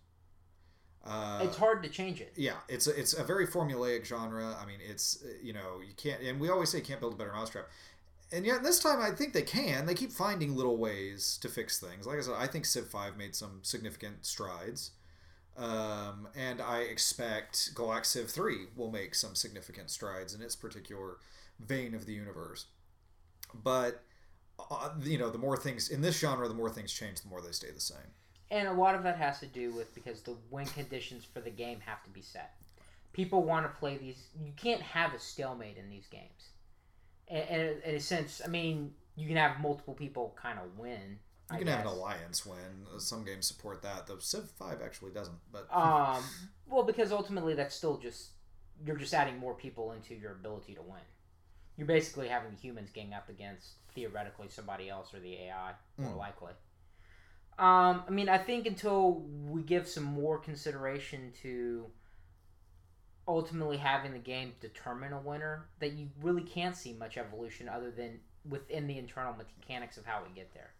Uh, It's hard to change it. Yeah, it's a, it's a very formulaic genre. I mean, it's, you know, you can't, and we always say you can't build a better mousetrap. And yet this time I think they can. They keep finding little ways to fix things. Like I said, I think Civ five made some significant strides. Um, and I expect Galact Civ three will make some significant strides in its particular vein of the universe. But, uh, you know, the more things, in this genre, the more things change, the more they stay the same. And a lot of that has to do with because the win conditions for the game have to be set. People want to play these. You can't have a stalemate in these games. And, and in a sense, I mean, you can have multiple people kind of win. You I can guess. have an alliance win. Some games support that. Though Civ five actually doesn't. But um, well, because ultimately that's still just you're just adding more people into your ability to win. You're basically having humans gang up against theoretically somebody else or the A I, more Mm. likely. Um, I mean, I think until we give some more consideration to ultimately having the game determine a winner, that you really can't see much evolution other than within the internal mechanics of how we get there.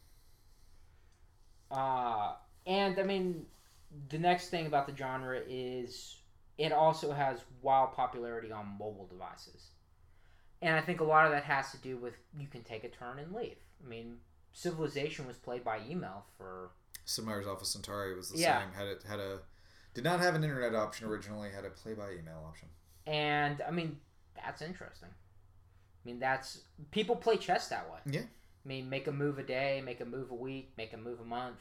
Uh, and, I mean, the next thing about the genre is it also has wild popularity on mobile devices. And I think a lot of that has to do with you can take a turn and leave. I mean... Civilization was played by email for... Sid Meier's Alpha Centauri was the yeah. same. Had it had a did not have an internet option originally. Had a play by email option. And I mean, that's interesting. I mean, that's people play chess that way. Yeah. I mean, make a move a day, make a move a week, make a move a month.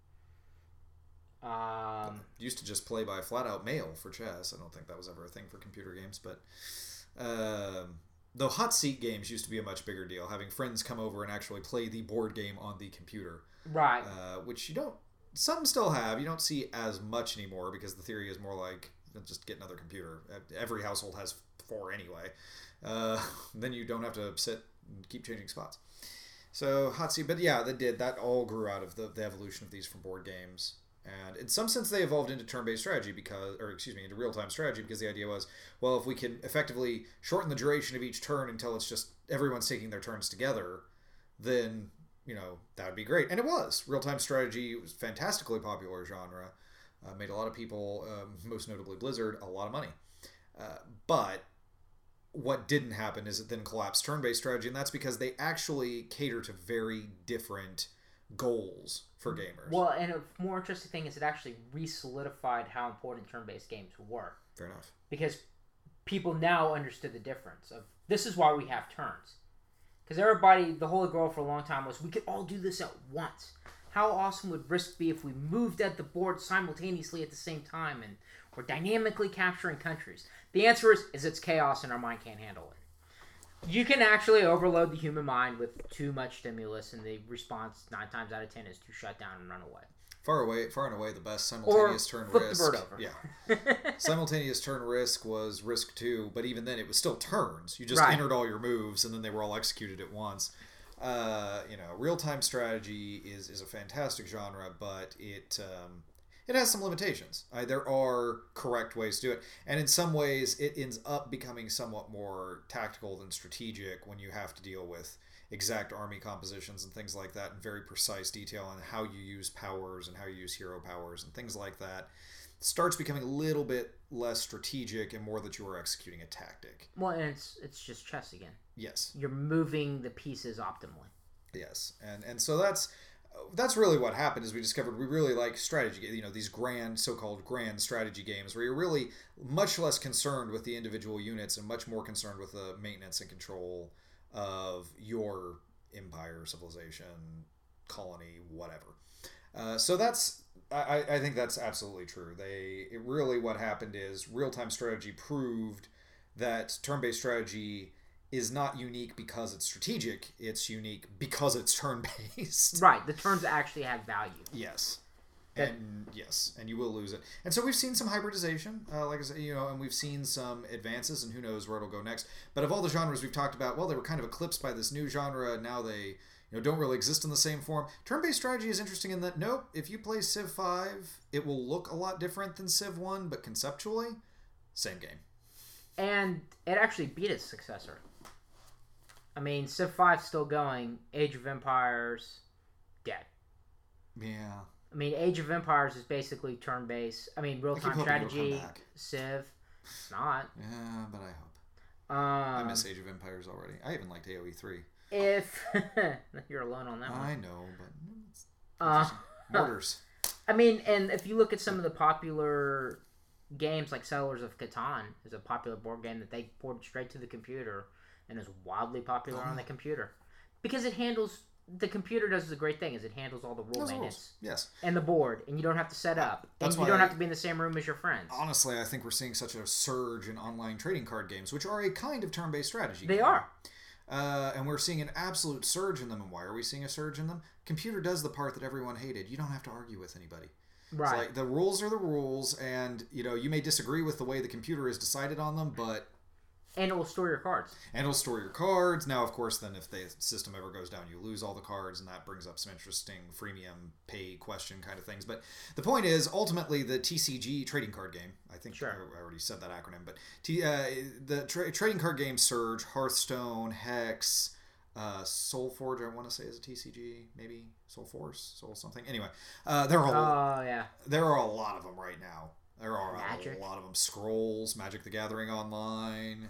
Um, used to just play by flat out mail for chess. I don't think that was ever a thing for computer games, but. Um, Though hot seat games used to be a much bigger deal, having friends come over and actually play the board game on the computer. Right. Uh, which you don't... Some still have. You don't see as much anymore because the theory is more like, just get another computer. Every household has four anyway. Uh, then you don't have to sit and keep changing spots. So, hot seat... But yeah, that did. That all grew out of the, the evolution of these from board games. And in some sense, they evolved into turn-based strategy because, or excuse me, into real-time strategy because the idea was, well, if we can effectively shorten the duration of each turn until it's just everyone's taking their turns together, then, you know, that would be great. And it was. Real-time strategy was a fantastically popular genre. Uh, made a lot of people, um, most notably Blizzard, a lot of money. Uh, but what didn't happen is it then collapsed turn-based strategy, and that's because they actually cater to very different goals for gamers. Well, and a more interesting thing is it actually re-solidified how important turn-based games were. Fair enough. Because people now understood the difference of, this is why we have turns. Because everybody, the holy grail for a long time was, we could all do this at once. How awesome would Risk be if we moved at the board simultaneously at the same time and we're dynamically capturing countries? The answer is, is it's chaos and our mind can't handle it. You can actually overload the human mind with too much stimulus, and the response nine times out of ten is to shut down and run away. Far away, far and away, the best simultaneous or turn flip risk. the bird over. Yeah, simultaneous turn risk was Risk Two, but even then, it was still turns. You just right. entered all your moves, and then they were all executed at once. Uh, you know, real time strategy is is a fantastic genre, but it. Um, It has some limitations. Uh, there are correct ways to do it. And in some ways, it ends up becoming somewhat more tactical than strategic when you have to deal with exact army compositions and things like that in very precise detail on how you use powers and how you use hero powers and things like that. It starts becoming a little bit less strategic and more that you are executing a tactic. Well, and it's, it's just chess again. Yes. You're moving the pieces optimally. Yes. And, and so that's... That's really what happened is we discovered we really like strategy, you know, these grand, so-called grand strategy games where you're really much less concerned with the individual units and much more concerned with the maintenance and control of your empire, civilization, colony, whatever. Uh, so that's, I, I think that's absolutely true. They, it really what happened is real-time strategy proved that turn-based strategy is not unique because it's strategic. It's unique because it's turn-based. Right. The turns actually have value. Yes. And yes, and you will lose it. And so we've seen some hybridization, uh, like I said, you know, and we've seen some advances, and who knows where it'll go next. But of all the genres we've talked about, well, they were kind of eclipsed by this new genre, and now they, you know, don't really exist in the same form. Turn-based strategy is interesting in that, nope, if you play Civ five, it will look a lot different than Civ one, but conceptually, same game. And it actually beat its successor. I mean, Civ five's still going. Age of Empires, dead. Yeah. I mean, Age of Empires is basically turn-based. I mean, real-time strategy, Civ. It's not. Yeah, but I hope. Um, I miss Age of Empires already. I even liked A O E three. If... You're alone on that one. I know, but... It's, uh, mortars. I mean, and if you look at some of the popular games, like Settlers of Catan is a popular board game that they ported straight to the computer and is wildly popular oh. on the computer. Because it handles... The computer does a great thing, is it handles all the rule maintenance. Yes. And the board, and you don't have to set up. That's and you why don't I, have to be in the same room as your friends. Honestly, I think we're seeing such a surge in online trading card games, which are a kind of turn-based strategy They game. are. Uh, and we're seeing an absolute surge in them. And why are we seeing a surge in them? Computer does the part that everyone hated. You don't have to argue with anybody. Right. It's like, the rules are the rules, and, you know, you may disagree with the way the computer has decided on them, but... And it will store your cards. And it'll store your cards. Now, of course, then if the system ever goes down, you lose all the cards, and that brings up some interesting freemium pay question kind of things. But the point is, ultimately, the T C G trading card game, I think sure. I already said that acronym, but T, uh, the tra- trading card game Surge, Hearthstone, Hex, uh, Soulforge, I want to say is a T C G, maybe Soul Force, Soul something. Anyway, uh, there are a, oh, yeah. there are a lot of them right now. There are Magic. a lot of them. Scrolls, Magic the Gathering Online...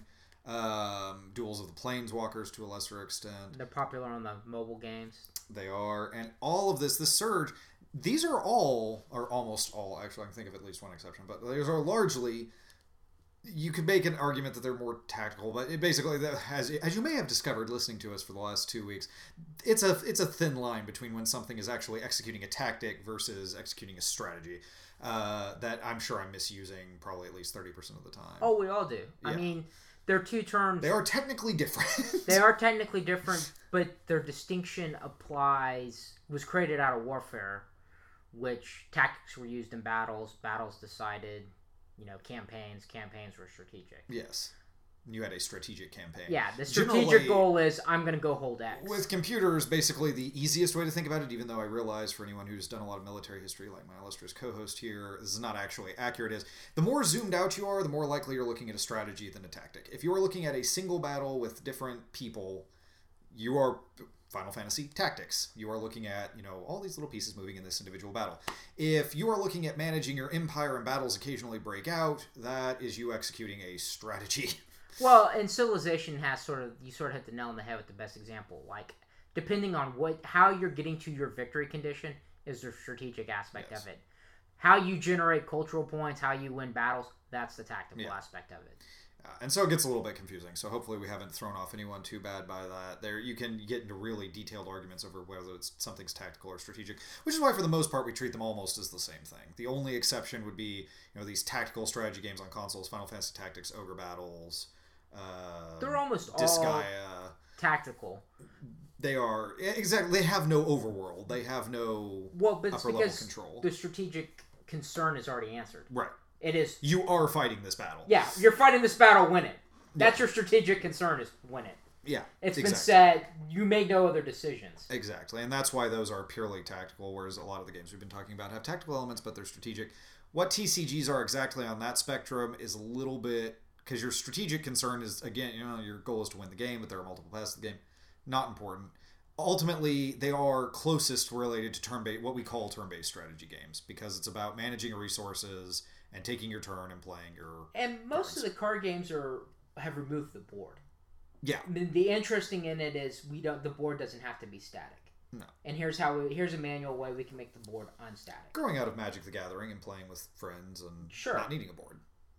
Um, Duels of the Planeswalkers to a lesser extent. They're popular on the mobile games. They are. And all of this, the surge, these are all, or almost all, actually I can think of at least one exception, but these are largely, you could make an argument that they're more tactical, but it basically, as, as you may have discovered listening to us for the last two weeks, it's a, it's a thin line between when something is actually executing a tactic versus executing a strategy. Uh, that I'm sure I'm misusing probably at least thirty percent of the time. Oh, we all do. Yeah. I mean... They're two terms. They are technically different. They are technically different, but their distinction applies, was created out of warfare, which tactics were used in battles, battles decided, you know, campaigns, campaigns were strategic. Yes. You had a strategic campaign. Yeah, the strategic Generally, goal is, I'm going to go hold X. With computers, basically the easiest way to think about it, even though I realize for anyone who's done a lot of military history, like my illustrious co-host here, this is not actually accurate, is the more zoomed out you are, the more likely you're looking at a strategy than a tactic. If you are looking at a single battle with different people, you are Final Fantasy Tactics. You are looking at, you know, all these little pieces moving in this individual battle. If you are looking at managing your empire and battles occasionally break out, that is you executing a strategy. Well, and Civilization has sort of, you sort of hit the nail on the head with the best example. Like, depending on what, how you're getting to your victory condition is the strategic aspect yes. of it. How you generate cultural points, how you win battles, that's the tactical yeah. aspect of it. Uh, and so it gets a little bit confusing. So hopefully we haven't thrown off anyone too bad by that. There, you can get into really detailed arguments over whether it's something's tactical or strategic, which is why for the most part we treat them almost as the same thing. The only exception would be, you know, these tactical strategy games on consoles, Final Fantasy Tactics, Ogre Battles. Uh, They're almost Disgaea. all tactical. They are exactly. They have no overworld. They have no well, but upper it's level control. The strategic concern is already answered. Right. It is. You are fighting this battle. Yeah, you're fighting this battle. Win it. That's yeah. your strategic concern is win it. Yeah, it's exactly. been said. You make no other decisions. Exactly, and that's why those are purely tactical. Whereas a lot of the games we've been talking about have tactical elements, but they're strategic. What T C Gs are exactly on that spectrum is a little bit because your strategic concern is again, you know, your goal is to win the game, but there are multiple paths to the game. Not important. Ultimately, they are closest related to turn-based, what we call turn-based strategy games, because it's about managing your resources and taking your turn and playing your. And most turns. of the card games are have removed the board. Yeah. I mean, the interesting in it is we don't. The board doesn't have to be static. No. And here's how. We, here's a manual way we can make the board unstatic. Growing out of Magic the Gathering and playing with friends and sure. not needing a board.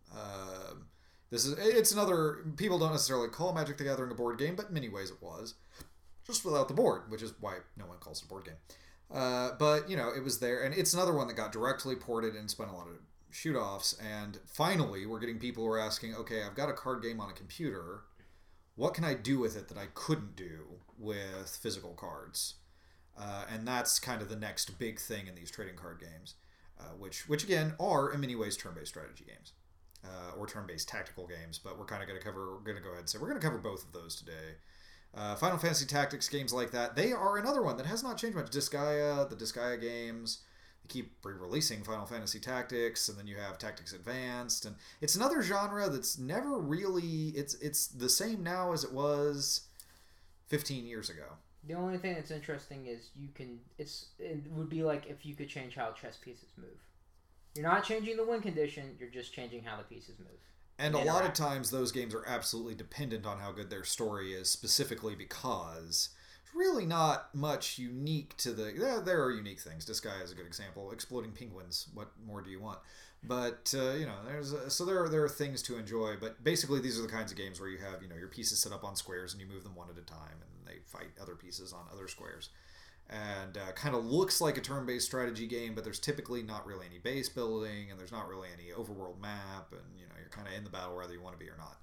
Uh, this is it's another. People don't necessarily call Magic the Gathering a board game, but in many ways it was. Just without the board, which is why no one calls it a board game. Uh, but, you know, it was there. And it's another one that got directly ported and spent a lot of shoot-offs. And finally, we're getting people who are asking, okay, I've got a card game on a computer. What can I do with it that I couldn't do with physical cards? Uh, and that's kind of the next big thing in these trading card games, uh, which, which again, are in many ways turn-based strategy games. Uh, or turn-based tactical games. But we're kind of going to cover, we're going to go ahead and say, we're going to cover both of those today. Uh, Final Fantasy Tactics games like that, they are another one that has not changed much. Disgaea, the Disgaea games, they keep re-releasing Final Fantasy Tactics, and then you have Tactics Advanced, and it's another genre that's never really, it's it's the same now as it was fifteen years ago. The only thing that's interesting is you can, it's it would be like if you could change how chess pieces move. You're not changing the win condition, you're just changing how the pieces move. And a lot of times those games are absolutely dependent on how good their story is, specifically because it's really not much unique to the... There, there are unique things. Disgaea is a good example. Exploding penguins. What more do you want? But, uh, you know, there's a, so there are, there are things to enjoy. But basically these are the kinds of games where you have, you know, your pieces set up on squares and you move them one at a time and they fight other pieces on other squares. And uh, kind of looks like a turn-based strategy game, but there's typically not really any base building, and there's not really any overworld map, and you know you're kind of in the battle whether you want to be or not.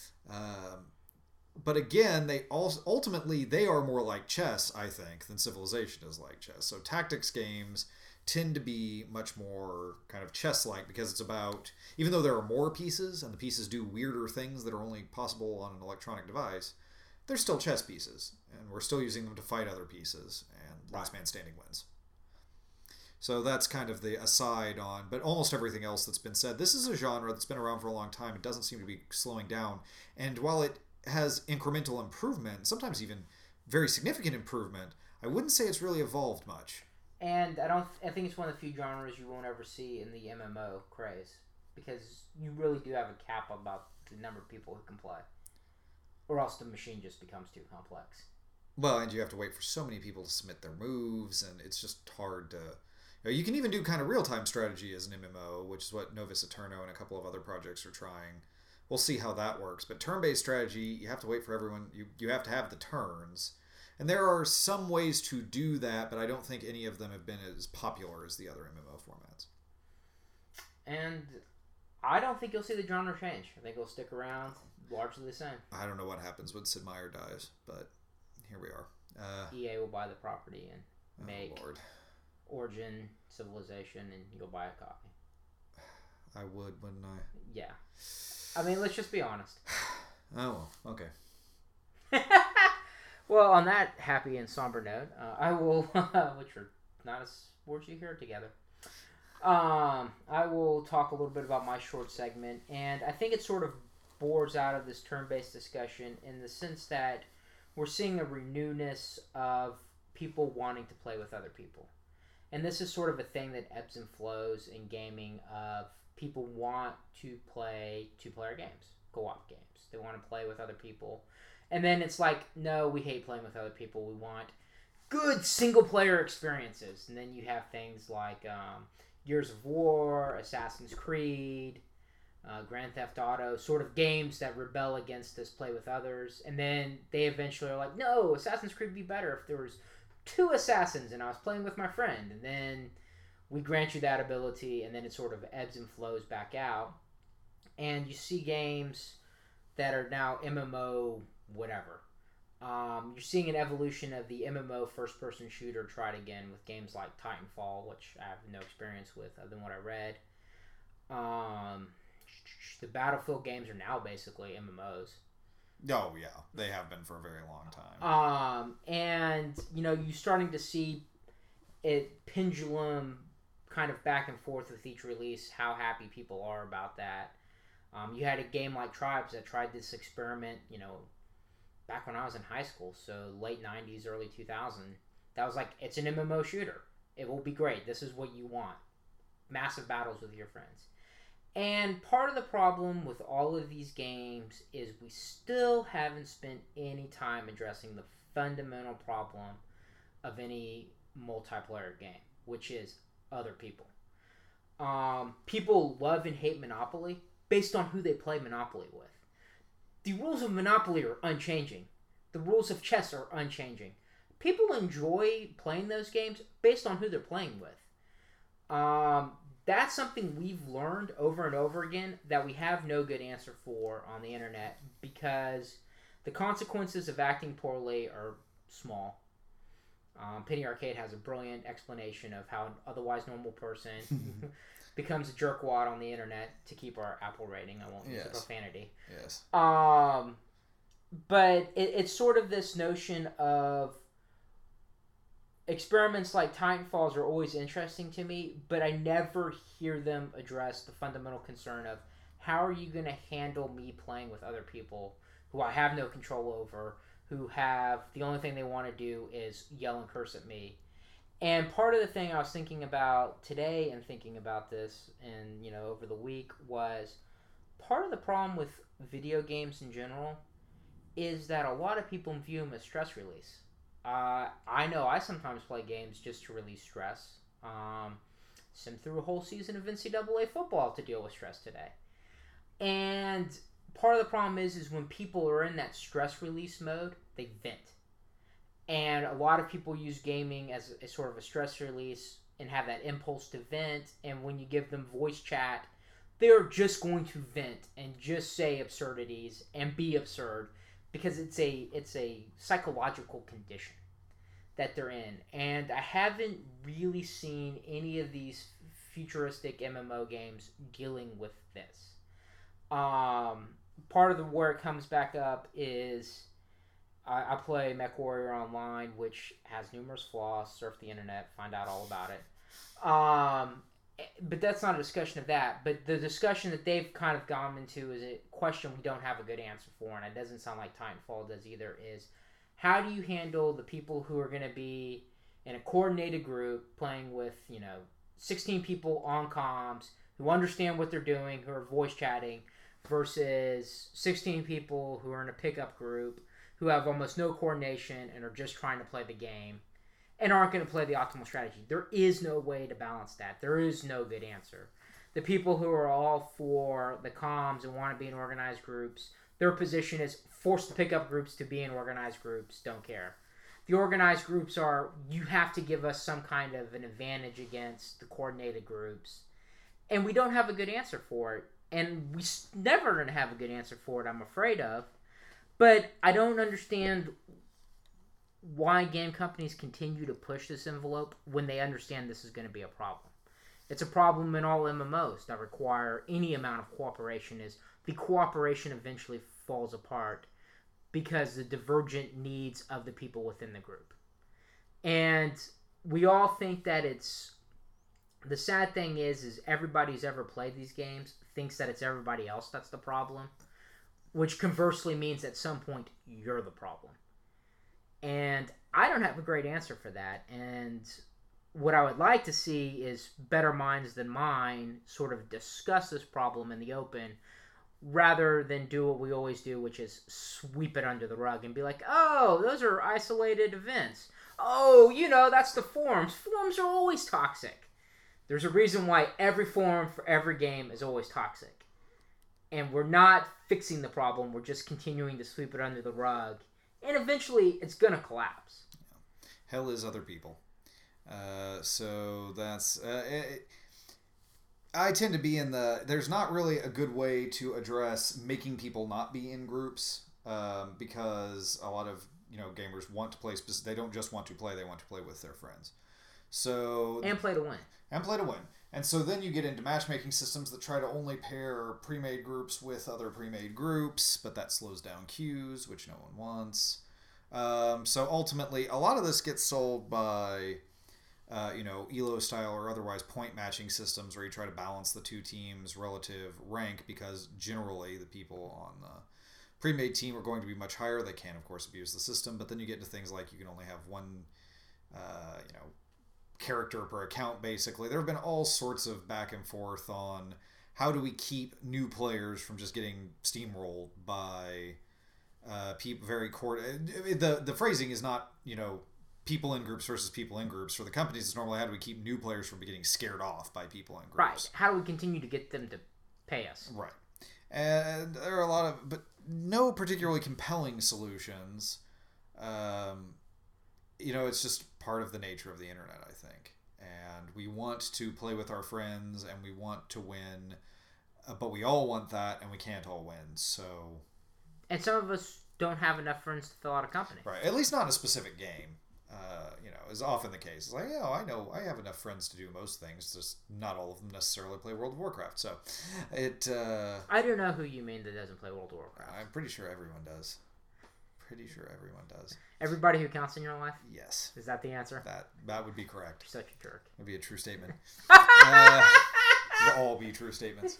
Um, but again, they also ultimately they are more like chess, I think, than Civilization is like chess. So tactics games tend to be much more kind of chess-like because it's about, even though there are more pieces and the pieces do weirder things that are only possible on an electronic device, they're still chess pieces, and we're still using them to fight other pieces, and last man standing wins. So that's kind of the aside on, but almost everything else that's been said. This is a genre that's been around for a long time. It doesn't seem to be slowing down, and while it has incremental improvement, sometimes even very significant improvement, I wouldn't say it's really evolved much. And I don't. I think it's one of the few genres you won't ever see in the M M O craze, because you really do have a cap about the number of people who can play. Or else the machine just becomes too complex. Well, and you have to wait for so many people to submit their moves, and it's just hard to... You know, you can even do kind of real-time strategy as an M M O, which is what Novus Eterno and a couple of other projects are trying. We'll see how that works. But turn-based strategy, you have to wait for everyone... You, you have to have the turns. And there are some ways to do that, but I don't think any of them have been as popular as the other M M O formats. And I don't think you'll see the genre change. I think it'll stick around... largely the same. I don't know what happens when Sid Meier dies, but here we are. Uh, E A will buy the property and make oh Lord. Origin, Civilization, and you'll buy a copy. I would, wouldn't I? Yeah. I mean, let's just be honest. Oh, well, okay. Well, on that happy and somber note, uh, I will, which are not as words you hear together, um, I will talk a little bit about my short segment, and I think it's sort of bores out of this turn-based discussion in the sense that we're seeing a renewness of people wanting to play with other people. And this is sort of a thing that ebbs and flows in gaming of people want to play two-player games, co-op games. They want to play with other people. And then it's like, no, we hate playing with other people. We want good single-player experiences. And then you have things like um, Gears of War, Assassin's Creed, uh, Grand Theft Auto, sort of games that rebel against this play with others. And then they eventually are like, no, Assassin's Creed would be better if there was two assassins and I was playing with my friend. And then we grant you that ability, and then it sort of ebbs and flows back out. And you see games that are now M M O whatever. Um, you're seeing an evolution of the M M O first-person shooter tried again with games like Titanfall, which I have no experience with other than what I read. Um, the Battlefield games are now basically M M Os. Oh, yeah. They have been for a very long time. Um, and, you know, you're starting to see it pendulum kind of back and forth with each release, how happy people are about that. Um, you had a game like Tribes that tried this experiment, you know, back when I was in high school, so late nineties, early two thousand. That was like, it's an M M O shooter. It will be great. This is what you want. Massive battles with your friends. And part of the problem with all of these games is we still haven't spent any time addressing the fundamental problem of any multiplayer game, which is other people. Um, people love and hate Monopoly based on who they play Monopoly with. The rules of Monopoly are unchanging. The rules of chess are unchanging. People enjoy playing those games based on who they're playing with. Um, that's something we've learned over and over again that we have no good answer for on the internet because the consequences of acting poorly are small. Um, Penny Arcade has a brilliant explanation of how an otherwise normal person becomes a jerkwad on the internet to keep our Apple rating. I won't use Yes. the profanity. Yes. Um, but it, it's sort of this notion of experiments like Titanfalls are always interesting to me, but I never hear them address the fundamental concern of how are you going to handle me playing with other people who I have no control over, who have the only thing they want to do is yell and curse at me. And part of the thing I was thinking about today and thinking about this and, you know, over the week was part of the problem with video games in general is that a lot of people view them as stress release. Uh, I know I sometimes play games just to release stress. Um, sim through a whole season of N C double A football to deal with stress today. And part of the problem is, is when people are in that stress release mode, they vent. And a lot of people use gaming as a sort of a stress release and have that impulse to vent. And when you give them voice chat, they're just going to vent and just say absurdities and be absurd because it's a it's a psychological condition that they're in. And I haven't really seen any of these futuristic M M O games dealing with this. Um, part of the where it comes back up is I, I play MechWarrior Online, which has numerous flaws. Surf the internet, find out all about it. Um, but that's not a discussion of that. But the discussion that they've kind of gone into is a question we don't have a good answer for, and it doesn't sound like Titanfall does either, is how do you handle the people who are going to be in a coordinated group playing with, you know, sixteen people on comms who understand what they're doing, who are voice chatting, versus sixteen people who are in a pickup group who have almost no coordination and are just trying to play the game and aren't going to play the optimal strategy. There is no way to balance that. There is no good answer. The people who are all for the comms and want to be in organized groups, their position is force the pickup groups to be in organized groups, don't care. The organized groups are, you have to give us some kind of an advantage against the coordinated groups. And we don't have a good answer for it. And we never going to have a good answer for it, I'm afraid of. But I don't understand why game companies continue to push this envelope when they understand this is going to be a problem. It's a problem in all M M Os that require any amount of cooperation. Is the cooperation eventually falls apart because the divergent needs of the people within the group. And we all think that it's... The sad thing is, is everybody who's ever played these games thinks that it's everybody else that's the problem, which conversely means at some point you're the problem. And I don't have a great answer for that. And what I would like to see is better minds than mine sort of discuss this problem in the open rather than do what we always do, which is sweep it under the rug and be like, oh, those are isolated events. Oh, you know, that's the forums. Forums are always toxic. There's a reason why every forum for every game is always toxic. And we're not fixing the problem. We're just continuing to sweep it under the rug. And eventually, it's going to collapse. Yeah. Hell is other people. Uh, so that's... Uh, it, I tend to be in the... There's not really a good way to address making people not be in groups. Um, because a lot of, you know, gamers want to play... They don't just want to play. They want to play with their friends. So... And play to win. And play to win. And so then you get into matchmaking systems that try to only pair pre-made groups with other pre-made groups, but that slows down queues, which no one wants. Um, so ultimately, a lot of this gets sold by, uh, you know, E L O style or otherwise point matching systems where you try to balance the two teams' relative rank because generally the people on the pre-made team are going to be much higher. They can, of course, abuse the system, but then you get into things like you can only have one, uh, you know, character per account, basically. There have been all sorts of back and forth on how do we keep new players from just getting steamrolled by uh, people very core. The the phrasing is not, you know, people in groups versus people in groups. For the companies, it's normally how do we keep new players from getting scared off by people in groups. Right. How do we continue to get them to pay us? Right. And there are a lot of, but no particularly compelling solutions. Um, you know, it's just part of the nature of the internet, I think. And we want to play with our friends and we want to win, uh, but we all want that and we can't all win. So, and some of us don't have enough friends to fill out a company. Right. At least not in a specific game. Uh, you know, is often the case. It's like, yeah, I know I have enough friends to do most things. Just not all of them necessarily play World of Warcraft. So, it. Uh, I don't know who you mean that doesn't play World of Warcraft. I'm pretty sure everyone does. Pretty sure everyone does. Everybody who counts in your life? Yes. Is that the answer? That that would be correct. You're such a jerk. Would be a true statement. uh, would all be true statements.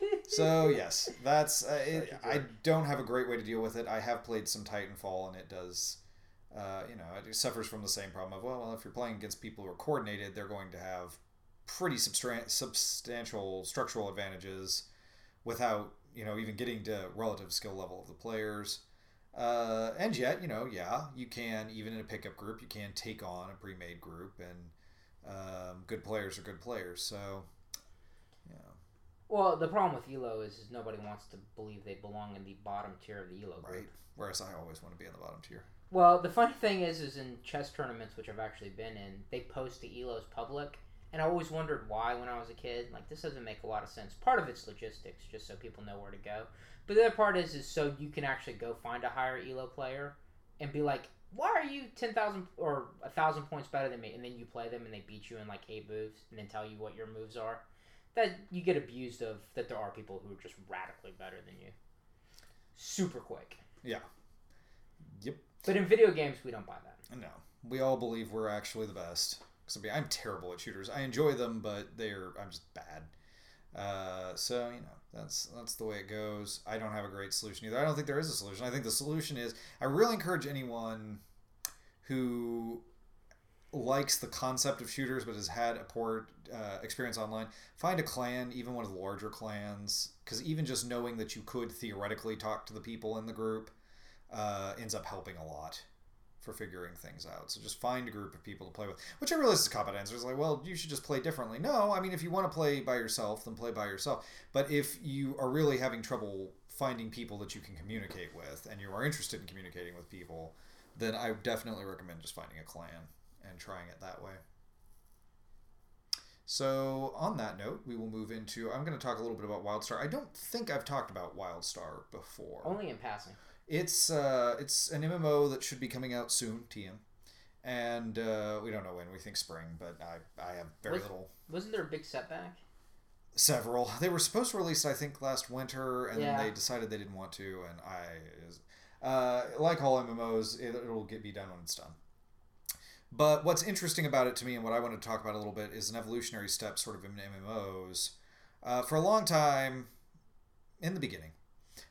So yes, that's. Uh, it, I don't have a great way to deal with it. I have played some Titanfall, and it does. Uh, you know, it suffers from the same problem of well, well, if you're playing against people who are coordinated, they're going to have pretty substan- substantial structural advantages without, you know, even getting to relative skill level of the players. Uh, and yet, you know, yeah, you can, even in a pickup group, you can take on a pre-made group, and um, good players are good players, so, yeah. Well, the problem with E L O is, is nobody wants to believe they belong in the bottom tier of the E L O group. Right, whereas I always want to be in the bottom tier. Well, the funny thing is, is in chess tournaments, which I've actually been in, they post the E L Os public, and I always wondered why when I was a kid. Like, this doesn't make a lot of sense. Part of it's logistics, just so people know where to go. But the other part is, is so you can actually go find a higher E L O player and be like, why are you ten thousand or one thousand points better than me? And then you play them and they beat you in like eight moves and then tell you what your moves are. That you get abused of that there are people who are just radically better than you. Super quick. Yeah. Yep. But in video games, we don't buy that. No. We all believe we're actually the best. Because I'm terrible at shooters. I enjoy them, but they're I'm just bad. Uh, so, you know, that's that's the way it goes. I don't have a great solution either. I don't think there is a solution. I think the solution is, I really encourage anyone who likes the concept of shooters but has had a poor uh, experience online, find a clan, even one of the larger clans, because even just knowing that you could theoretically talk to the people in the group uh, ends up helping a lot for figuring things out. So just find a group of people to play with, which I realize is a cop-out answer. It's like, well, you should just play differently. No, I mean, if you want to play by yourself, then play by yourself. But if you are really having trouble finding people that you can communicate with, and you are interested in communicating with people, then I definitely recommend just finding a clan and trying it that way. So on that note, we will move into, I'm going to talk a little bit about WildStar. I don't think I've talked about WildStar before. Only in passing. It's uh, it's an M M O that should be coming out soon, T M. And uh, we don't know when. We think spring, but I, I have very Was, little. Wasn't there a big setback? Several. They were supposed to release, I think, last winter, and yeah. then they decided they didn't want to. And I, uh, like all M M Os, it, it'll get be done when it's done. But what's interesting about it to me, and what I want to talk about a little bit, is an evolutionary step, sort of in M M Os. Uh, for a long time, in the beginning,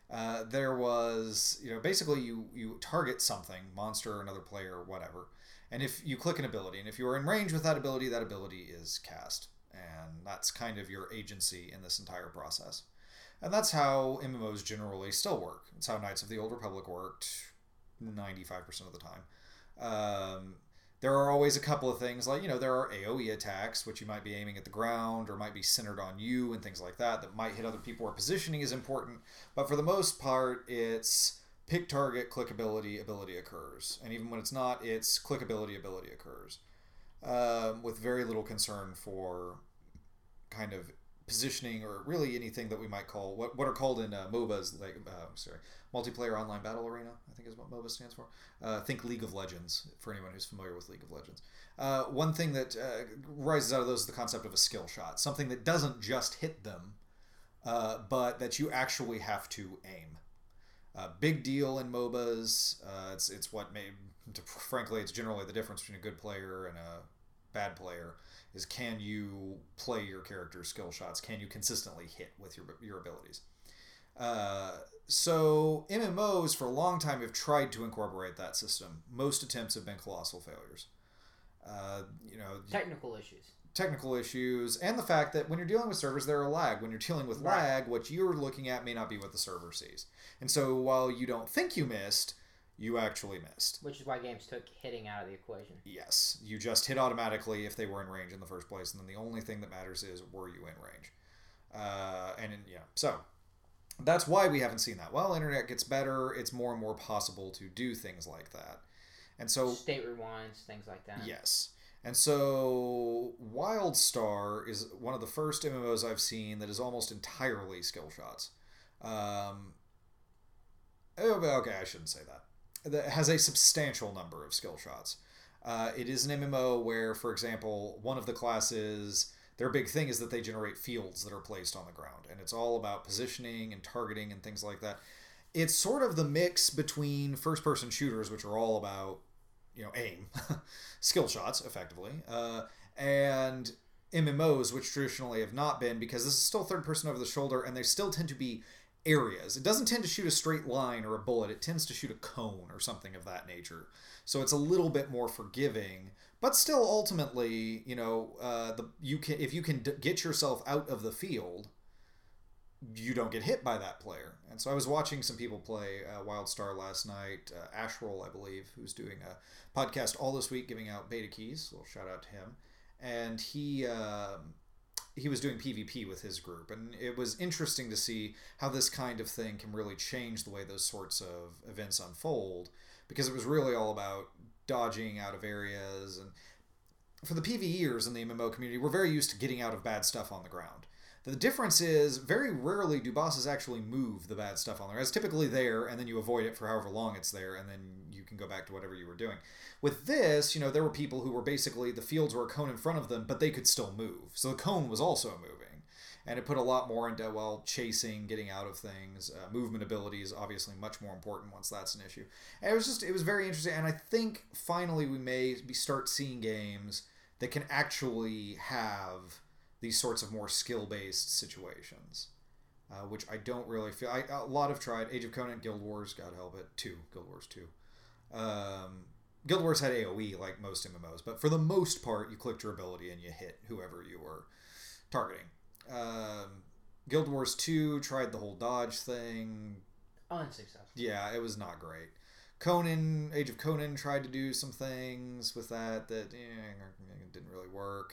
Uh, there was, you know, basically you, you target something, monster or another player or whatever, and if you click an ability, and if you are in range with that ability, that ability is cast. And that's kind of your agency in this entire process. And that's how M M Os generally still work. It's how Knights of the Old Republic worked ninety-five percent of the time. Um, there are always a couple of things, like, you know, there are AoE attacks, which you might be aiming at the ground or might be centered on you and things like that, that might hit other people where positioning is important. But for the most part, it's pick target, click ability, ability occurs. And even when it's not, it's click ability, ability occurs. Um, with very little concern for kind of positioning or really anything that we might call what what are called in uh, M O B As, like uh, sorry, multiplayer online battle arena, I think is what M O B A stands for. Uh, think League of Legends for anyone who's familiar with League of Legends. Uh, one thing that uh, rises out of those is the concept of a skill shot, something that doesn't just hit them, uh, but that you actually have to aim. Uh, big deal in M O B As. Uh, it's it's what made, frankly, it's generally the difference between a good player and a bad player. Is can you play your character's skill shots? Can you consistently hit with your your abilities? Uh, so M M Os for a long time have tried to incorporate that system. Most attempts have been colossal failures. Uh, you know, technical issues. Technical issues, and the fact that when you're dealing with servers, there are lag. When you're dealing with right. lag, what you're looking at may not be what the server sees. And so while you don't think you missed, you actually missed. Which is why games took hitting out of the equation. Yes. You just hit automatically if they were in range in the first place, and then the only thing that matters is, were you in range? Uh, and, in, yeah, so that's why we haven't seen that. While internet gets better, it's more and more possible to do things like that. And so... State rewinds, things like that. Yes. And so WildStar is one of the first M M Os I've seen that is almost entirely skill shots. Um, okay, I shouldn't say that. That has a substantial number of skill shots. Uh, it is an M M O where, for example, one of the classes, their big thing is that they generate fields that are placed on the ground. And it's all about positioning and targeting and things like that. It's sort of the mix between first-person shooters, which are all about, you know, aim, skill shots, effectively, uh, and M M Os, which traditionally have not been, because this is still third-person over the shoulder, and they still tend to be areas. It doesn't tend to shoot a straight line or a bullet. It tends to shoot a cone or something of that nature. So it's a little bit more forgiving, but still ultimately, you know, uh, the you can if you can d- get yourself out of the field, you don't get hit by that player. And so I was watching some people play uh, WildStar last night. Uh, Ashroll, I believe, who's doing a podcast all this week, giving out beta keys. A little shout out to him. And he. Uh, he was doing PvP with his group, and it was interesting to see how this kind of thing can really change the way those sorts of events unfold, because it was really all about dodging out of areas. And for the PvEers in the M M O community, we're very used to getting out of bad stuff on the ground. The difference is, very rarely do bosses actually move the bad stuff on there. It's typically there, and then you avoid it for however long it's there, and then you can go back to whatever you were doing. With this, you know, there were people who were basically, the fields were a cone in front of them, but they could still move. So the cone was also moving. And it put a lot more into, well, chasing, getting out of things. Uh, movement ability is obviously much more important once that's an issue. And it was just, it was very interesting. And I think finally we may be start seeing games that can actually have these sorts of more skill-based situations, uh, which I don't really feel. I, a lot have tried. Age of Conan, Guild Wars, God help it, two. Guild Wars two. Um, Guild Wars had AoE like most M M Os, but for the most part, you clicked your ability and you hit whoever you were targeting. Um, Guild Wars two tried the whole dodge thing. Unsuccessful. Yeah, it was not great. Conan, Age of Conan tried to do some things with that that eh, didn't really work.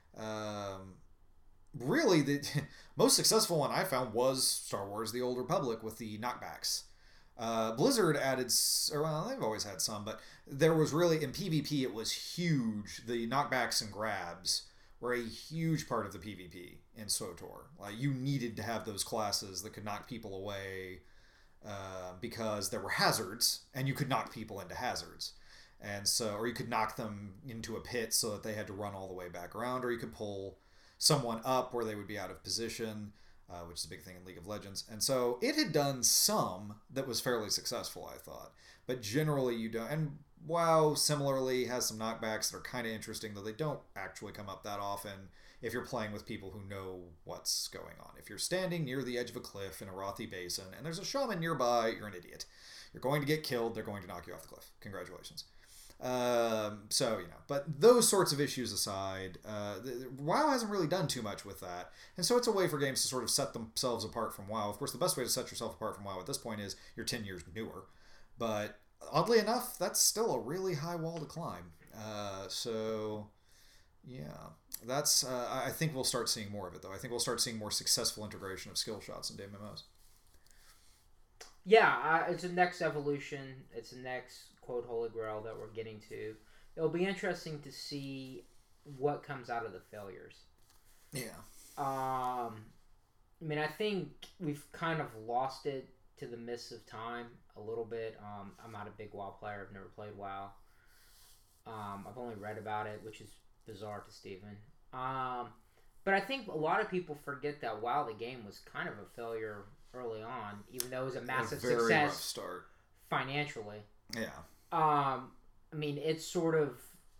Um, really, the most successful one I found was Star Wars The Old Republic with the knockbacks. Uh, Blizzard added, or well, they've always had some, but there was really, in PvP, it was huge. The knockbacks and grabs were a huge part of the PvP in SWTOR. Like, you needed to have those classes that could knock people away uh, because there were hazards, and you could knock people into hazards. And so, or you could knock them into a pit so that they had to run all the way back around, or you could pull someone up where they would be out of position. Uh, which is a big thing in League of Legends. And so it had done some that was fairly successful, I thought. But generally you don't... And WoW similarly has some knockbacks that are kind of interesting, though they don't actually come up that often if you're playing with people who know what's going on. If you're standing near the edge of a cliff in a Rothi Basin and there's a shaman nearby, you're an idiot. You're going to get killed. They're going to knock you off the cliff. Congratulations. Um, so, you know, but those sorts of issues aside, uh, the, WoW hasn't really done too much with that. And so it's a way for games to sort of set themselves apart from WoW. Of course, the best way to set yourself apart from WoW at this point is you're ten years newer. But oddly enough, that's still a really high wall to climb. Uh, so, yeah, that's, uh, I think we'll start seeing more of it, though. I think we'll start seeing more successful integration of skill shots into M M Os. Yeah, uh, it's a next evolution. It's the next, quote, holy grail that we're getting to. It'll be interesting to see what comes out of the failures. Yeah. Um, I mean, I think we've kind of lost it to the mists of time a little bit. Um, I'm not a big WoW player. I've never played WoW. Um, I've only read about it, which is bizarre to Steven. Um, but I think a lot of people forget that WoW, the game, was kind of a failure early on, even though it was a massive a very success rough start financially. Yeah. Um, I mean, it's sort of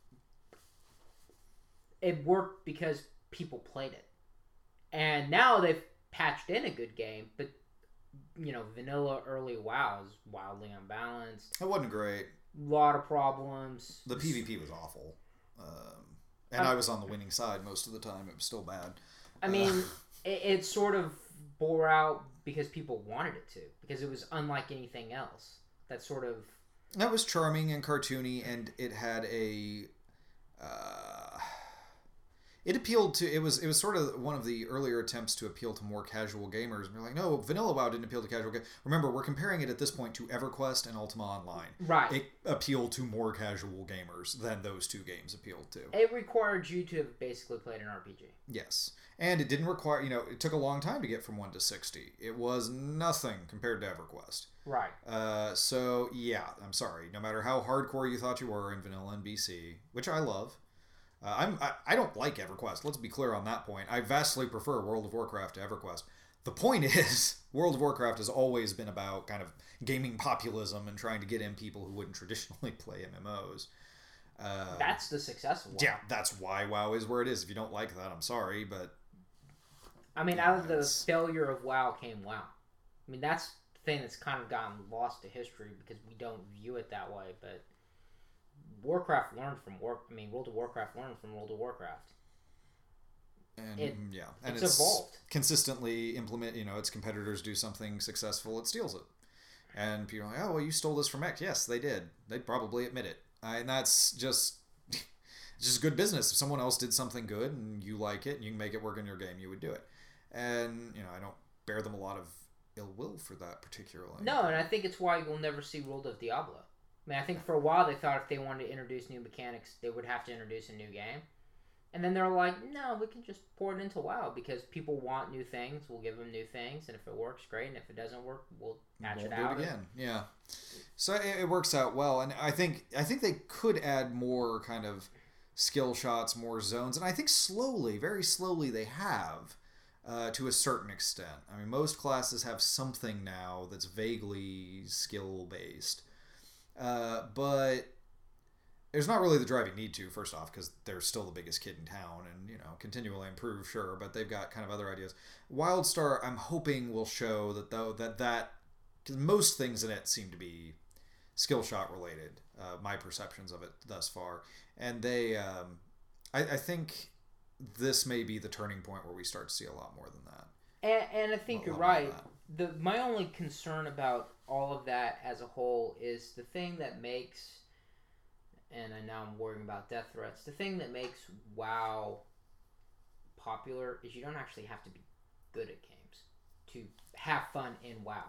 it worked because people played it, and now they've patched in a good game. But you know, vanilla early WoW is wildly unbalanced. It wasn't great. A lot of problems. The PvP was awful, um, and I was on the winning side most of the time. It was still bad. I mean, uh, it, it sort of bore out because people wanted it to, because it was unlike anything else. That sort of that was charming and cartoony, and it had a uh, it appealed to it was it was sort of one of the earlier attempts to appeal to more casual gamers. And we're like, no, vanilla WoW didn't appeal to casual gamers. Remember, we're comparing it at this point to EverQuest and Ultima Online. Right. It appealed to more casual gamers than those two games appealed to. It required you to have basically played an R P G. Yes. And it didn't require, you know, it took a long time to get from one to sixty. It was nothing compared to EverQuest. Right. Uh, so, yeah, I'm sorry. No matter how hardcore you thought you were in vanilla and B C, which I love, uh, I'm, I, I don't like EverQuest. Let's be clear on that point. I vastly prefer World of Warcraft to EverQuest. The point is, World of Warcraft has always been about kind of gaming populism and trying to get in people who wouldn't traditionally play M M Os. Uh, that's the successful one. Yeah, that's why WoW is where it is. If you don't like that, I'm sorry, but... I mean, out of the failure of WoW came WoW. I mean, that's the thing that's kind of gotten lost to history because we don't view it that way, but Warcraft learned from War. I mean, World of Warcraft learned from World of Warcraft. And it, yeah, and it's, it's evolved. Consistently implement. You know, its competitors do something successful, it steals it, and people are like, oh, well, you stole this from X. Yes, they did. They'd probably admit it, uh, and that's just. It's just good business. If someone else did something good and you like it and you can make it work in your game, you would do it. And, you know, I don't bear them a lot of ill will for that particularly. No, and I think it's why you'll never see World of Diablo. I mean, I think for a while they thought if they wanted to introduce new mechanics, they would have to introduce a new game. And then they're like, no, we can just pour it into WoW because people want new things. We'll give them new things. And if it works, great. And if it doesn't work, we'll patch we'll it do out. It again. Yeah. So it, it works out well. And I think I think they could add more kind of skill shots, more zones, and I think slowly, very slowly, they have uh, to a certain extent. I mean, most classes have something now that's vaguely skill based, uh, but there's not really the driving need to. First off, because they're still the biggest kid in town, and you know, continually improve, sure, but they've got kind of other ideas. WildStar, I'm hoping will show that though that that because most things in it seem to be skill shot related. Uh, my perceptions of it thus far. And they, um, I, I think this may be the turning point where we start to see a lot more than that. And, and I think you're right. The my only concern about all of that as a whole is the thing that makes, and I now I'm worrying about death threats, the thing that makes WoW popular is you don't actually have to be good at games to have fun in WoW.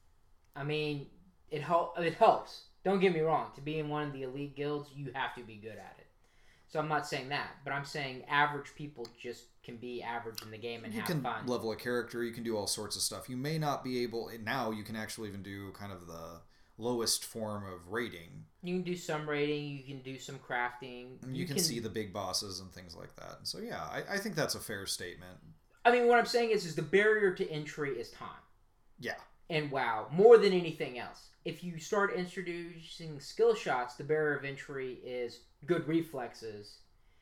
I mean, it, hel- it helps. Don't get me wrong. To be in one of the elite guilds, you have to be good at it. So I'm not saying that, but I'm saying average people just can be average in the game and you have can fun. Level a character. You can do all sorts of stuff. You may not be able... Now you can actually even do kind of the lowest form of raiding. You can do some raiding. You can do some crafting. You, you can, can see the big bosses and things like that. So yeah, I, I think that's a fair statement. I mean, what I'm saying is, is the barrier to entry is time. Yeah. in WoW more than anything else. If you start introducing skill shots, the barrier of entry is good reflexes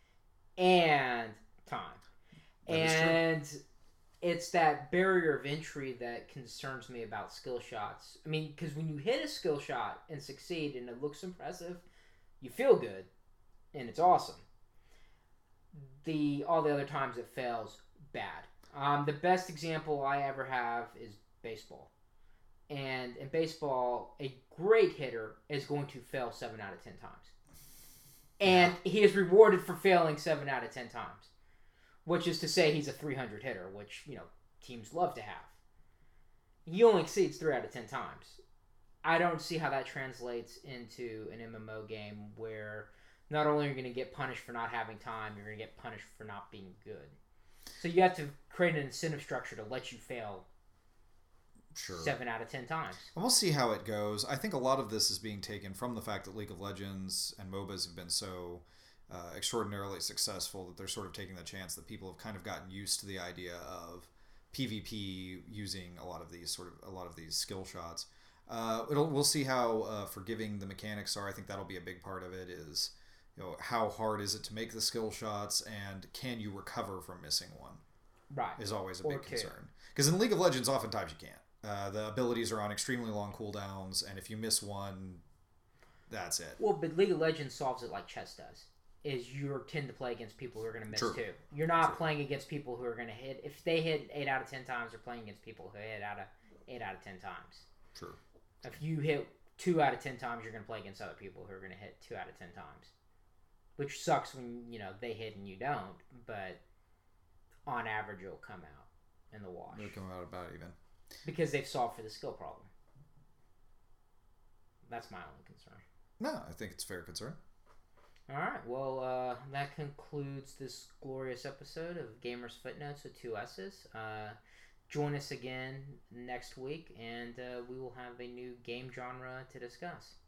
and time. That and it's that barrier of entry that concerns me about skill shots. I mean, because when you hit a skill shot and succeed and it looks impressive, you feel good and it's awesome. The all the other times it fails, bad. Um, the best example I ever have is baseball. And in baseball, a great hitter is going to fail seven out of ten times. And yeah. he is rewarded for failing seven out of ten times. Which is to say he's a three hundred hitter, which, you know, teams love to have. He only exceeds three out of ten times. I don't see how that translates into an M M O game where not only are you going to get punished for not having time, you're going to get punished for not being good. So you have to create an incentive structure to let you fail Sure. Seven out of ten times. And we'll see how it goes. I think a lot of this is being taken from the fact that League of Legends and M O B As have been so uh, extraordinarily successful that they're sort of taking the chance that people have kind of gotten used to the idea of PvP using a lot of these sort of a lot of these skill shots. Uh, it'll, we'll see how uh, forgiving the mechanics are. I think that'll be a big part of it. Is you know how hard is it to make the skill shots, and can you recover from missing one? Right. Is always a or big two. concern. Because in League of Legends, oftentimes you can't. Uh, the abilities are on extremely long cooldowns, and if you miss one, that's it. Well, but League of Legends solves it like chess does. Is you tend to play against people who are going to miss True. two. You're not True. playing against people who are going to hit. If they hit eight out of ten times, they're playing against people who hit out of eight out of ten times. True. If you hit two out of ten times, you're going to play against other people who are going to hit two out of ten times. Which sucks when, you know, they hit and you don't, but on average it'll come out in the wash. It'll come out about even. Because they've solved for the skill problem. That's my only concern. No, I think it's a fair concern. All right. Well, uh, that concludes this glorious episode of Gamers Footnotes with two S's. Uh, join us again next week, and uh, we will have a new game genre to discuss.